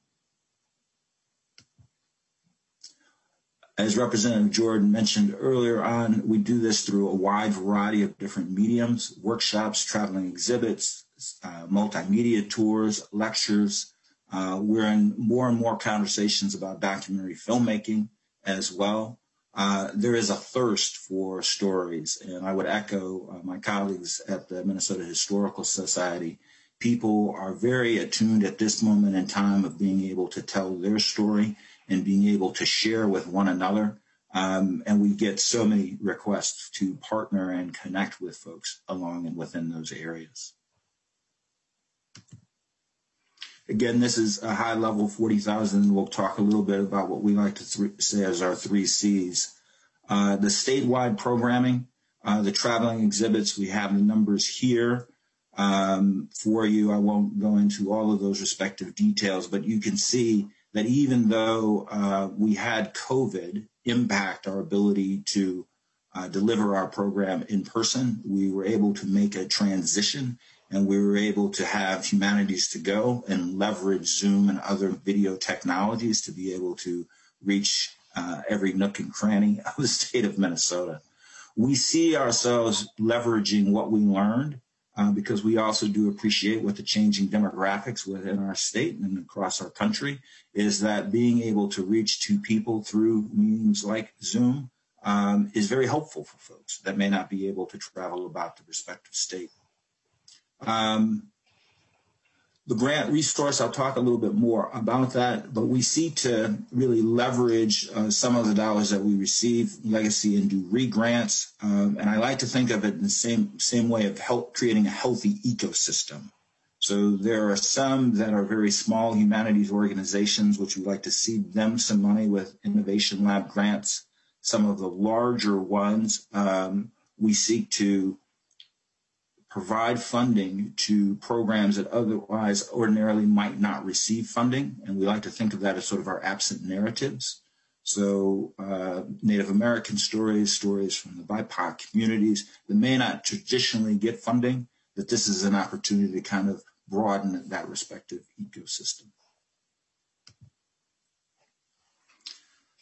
Speaker 15: As Representative Jordan mentioned earlier on, we do this through a wide variety of different mediums, workshops, traveling exhibits, uh, multimedia tours, lectures. Uh, we're in more and more conversations about documentary filmmaking as well. Uh, there is a thirst for stories, and I would echo uh, my colleagues at the Minnesota Historical Society. People are very attuned at this moment in time of being able to tell their story and being able to share with one another. Um, and we get so many requests to partner and connect with folks along and within those areas. Again, this is a high level forty thousand. We'll talk a little bit about what we like to th- say as our three C's. Uh, the statewide programming, uh, the traveling exhibits, we have the numbers here um, for you. I won't go into all of those respective details, but you can see that even though uh, we had COVID impact our ability to uh, deliver our program in person, we were able to make a transition and we were able to have Humanities to Go and leverage Zoom and other video technologies to be able to reach uh, every nook and cranny of the state of Minnesota. We see ourselves leveraging what we learned uh, because we also do appreciate what the changing demographics within our state and across our country is that being able to reach to people through means like Zoom um, is very helpful for folks that may not be able to travel about the respective state. Um, the grant resource, I'll talk a little bit more about that, but we seek to really leverage uh, some of the dollars that we receive, legacy and do re-grants, um, and I like to think of it in the same, same way of help creating a healthy ecosystem. So there are some that are very small humanities organizations, which we like to seed them some money with Innovation Lab grants. Some of the larger ones, um, we seek to provide funding to programs that otherwise ordinarily might not receive funding. And we like to think of that as sort of our absent narratives. So uh, Native American stories, stories from the B I P O C communities that may not traditionally get funding, that this is an opportunity to kind of broaden that respective ecosystem.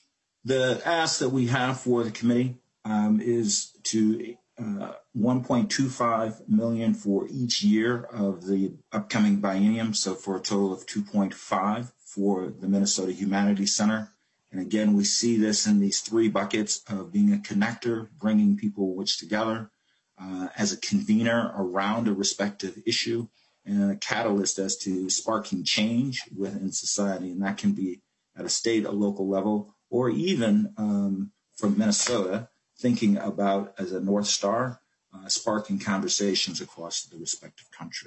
Speaker 15: The ask that we have for the committee um, is to uh, one point two five million dollars for each year of the upcoming biennium, so for a total of two point five for the Minnesota Humanities Center. And again, we see this in these three buckets of being a connector, bringing people which together, uh, as a convener around a respective issue, and a catalyst as to sparking change within society. And that can be at a state, a local level, or even um, from Minnesota, thinking about as a North Star, uh, sparking conversations across the respective country.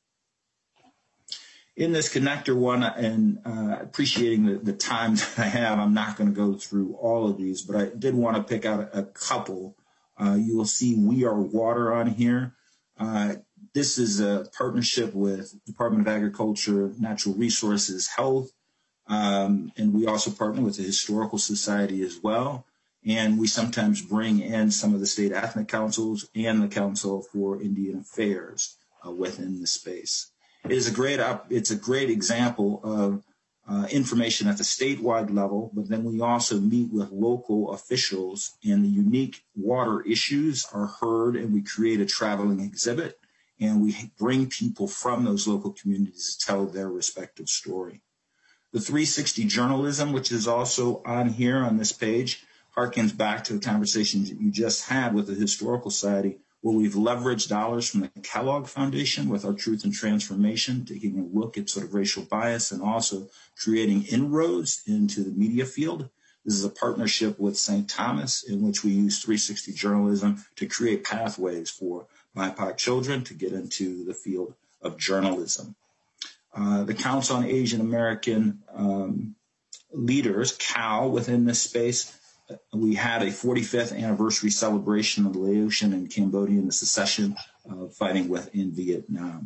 Speaker 15: In this connector one, and uh, appreciating the, the time that I have, I'm not going to go through all of these, but I did want to pick out a, a couple. Uh, you will see We Are Water on here. Uh, this is a partnership with Department of Agriculture, Natural Resources, Health, um, and we also partner with the Historical Society as well. And we sometimes bring in some of the state ethnic councils and the Council for Indian Affairs uh, within the space. It is a great up, it's a great example of uh, information at the statewide level, but then we also meet with local officials, and the unique water issues are heard, and we create a traveling exhibit, and we bring people from those local communities to tell their respective story. The three sixty journalism, which is also on here on this page, harkens back to the conversations that you just had with the Historical Society, where we've leveraged dollars from the Kellogg Foundation with our Truth and Transformation, taking a look at sort of racial bias and also creating inroads into the media field. This is a partnership with Saint Thomas in which we use three sixty journalism to create pathways for B I P O C children to get into the field of journalism. Uh, the Council on Asian American um, Leaders, C A L, within this space, we had a forty-fifth anniversary celebration of the Laotian and Cambodian secession uh, fighting within Vietnam.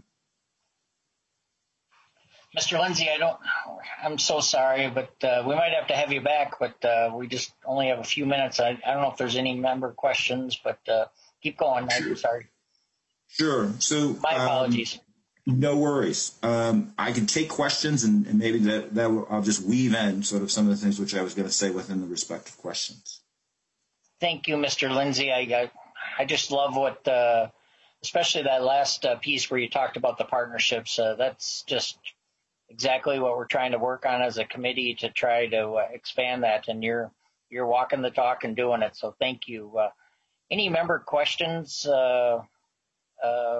Speaker 1: Mister Lindsay, I don't, I'm so sorry, but uh, we might have to have you back, but uh, we just only have a few minutes. I, I don't know if there's any member questions, but uh, keep going. I'm sorry.
Speaker 15: Sure. So
Speaker 1: my apologies.
Speaker 15: Um, no worries. Um, I can take questions, and, and maybe that, that will, I'll just weave in sort of some of the things which I was going to say within the respective questions.
Speaker 1: Thank you, Mister Lindsay. I I, I just love what, uh, especially that last uh, piece where you talked about the partnerships. Uh, that's just exactly what we're trying to work on as a committee to try to uh, expand that, and you're you're walking the talk and doing it. So thank you. Uh, any member questions? Uh, uh,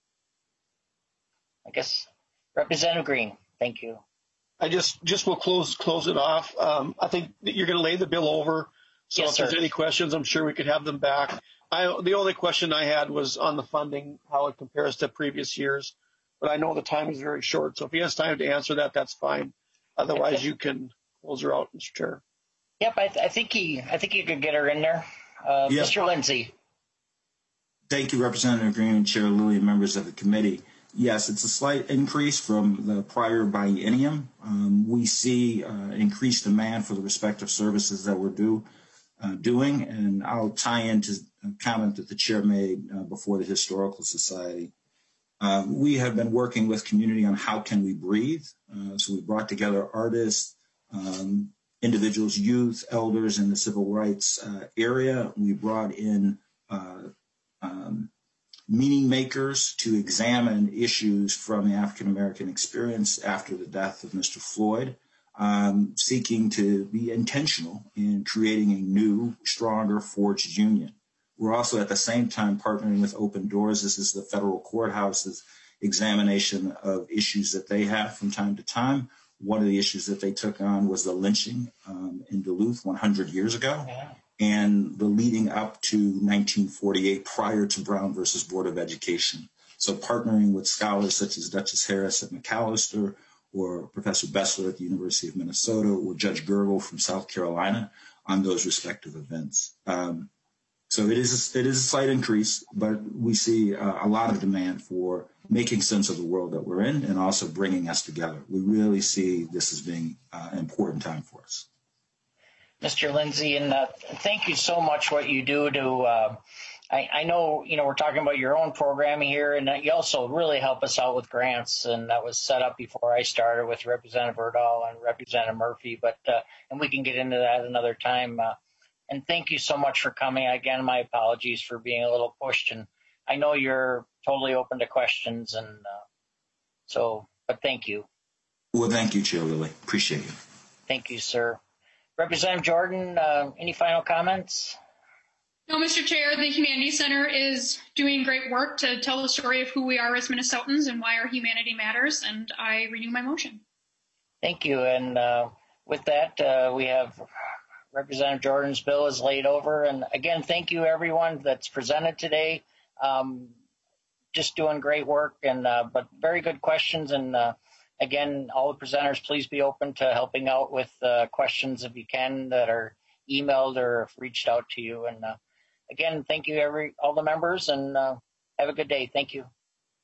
Speaker 1: I guess Representative Green. Thank you.
Speaker 8: I just just will close close it off. Um, I think that you're going to lay the bill over. So
Speaker 1: yes,
Speaker 8: if there's
Speaker 1: sir.
Speaker 8: any questions, I'm sure we could have them back. I, the only question I had was on the funding, how it compares to previous years. But I know the time is very short. So if he has time to answer that, that's fine. Otherwise, okay. You can close her out, Mister Chair.
Speaker 1: Yep, I, th- I think he I think you could get her in there. Uh, yep. Mister Lindsay.
Speaker 15: Thank you, Representative Green and Chair Lilly and members of the committee. Yes, it's a slight increase from the prior biennium. Um, we see uh, increased demand for the respective services that we're do, uh, doing, and I'll tie into a comment that the chair made uh, before the Historical Society. Uh, we have been working with community on how can we breathe. Uh, so we brought together artists, um, individuals, youth, elders in the civil rights uh, area. We brought in uh, um, meaning makers to examine issues from the African-American experience after the death of Mister Floyd, um, seeking to be intentional in creating a new, stronger, forged union. We're also at the same time partnering with Open Doors. This is the federal courthouse's examination of issues that they have from time to time. One of the issues that they took on was the lynching um, in Duluth one hundred years ago. Yeah. And the leading up to nineteen forty-eight, prior to Brown versus Board of Education. So partnering with scholars such as Duchess Harris at Macalester, or Professor Bessler at the University of Minnesota, or Judge Gergel from South Carolina on those respective events. Um, so it is, a, it is a slight increase, but we see uh, a lot of demand for making sense of the world that we're in and also bringing us together. We really see this as being uh, an important time for us.
Speaker 1: Mister Lindsay, and uh, thank you so much what you do to uh, I, I know, you know, we're talking about your own programming here, and you also really help us out with grants, and that was set up before I started with Representative Erdahl and Representative Murphy, but uh, and we can get into that another time. Uh, and thank you so much for coming. Again, my apologies for being a little pushed, and I know you're totally open to questions, and uh, so, but thank you.
Speaker 15: Well, thank you, Chair Lilly. Appreciate it.
Speaker 1: Thank you, sir. Representative Jordan, uh, any final comments?
Speaker 3: No, Mister Chair, the Humanity Center is doing great work to tell the story of who we are as Minnesotans and why our humanity matters, and I renew my motion.
Speaker 1: Thank you. And uh, with that, uh, we have Representative Jordan's bill is laid over. And again, thank you, everyone that's presented today. Um, just doing great work, and uh, but very good questions. And uh, again, all the presenters, please be open to helping out with uh, questions if you can that are emailed or reached out to you. And uh, again, thank you, every all the members, and uh, have a good day. Thank you.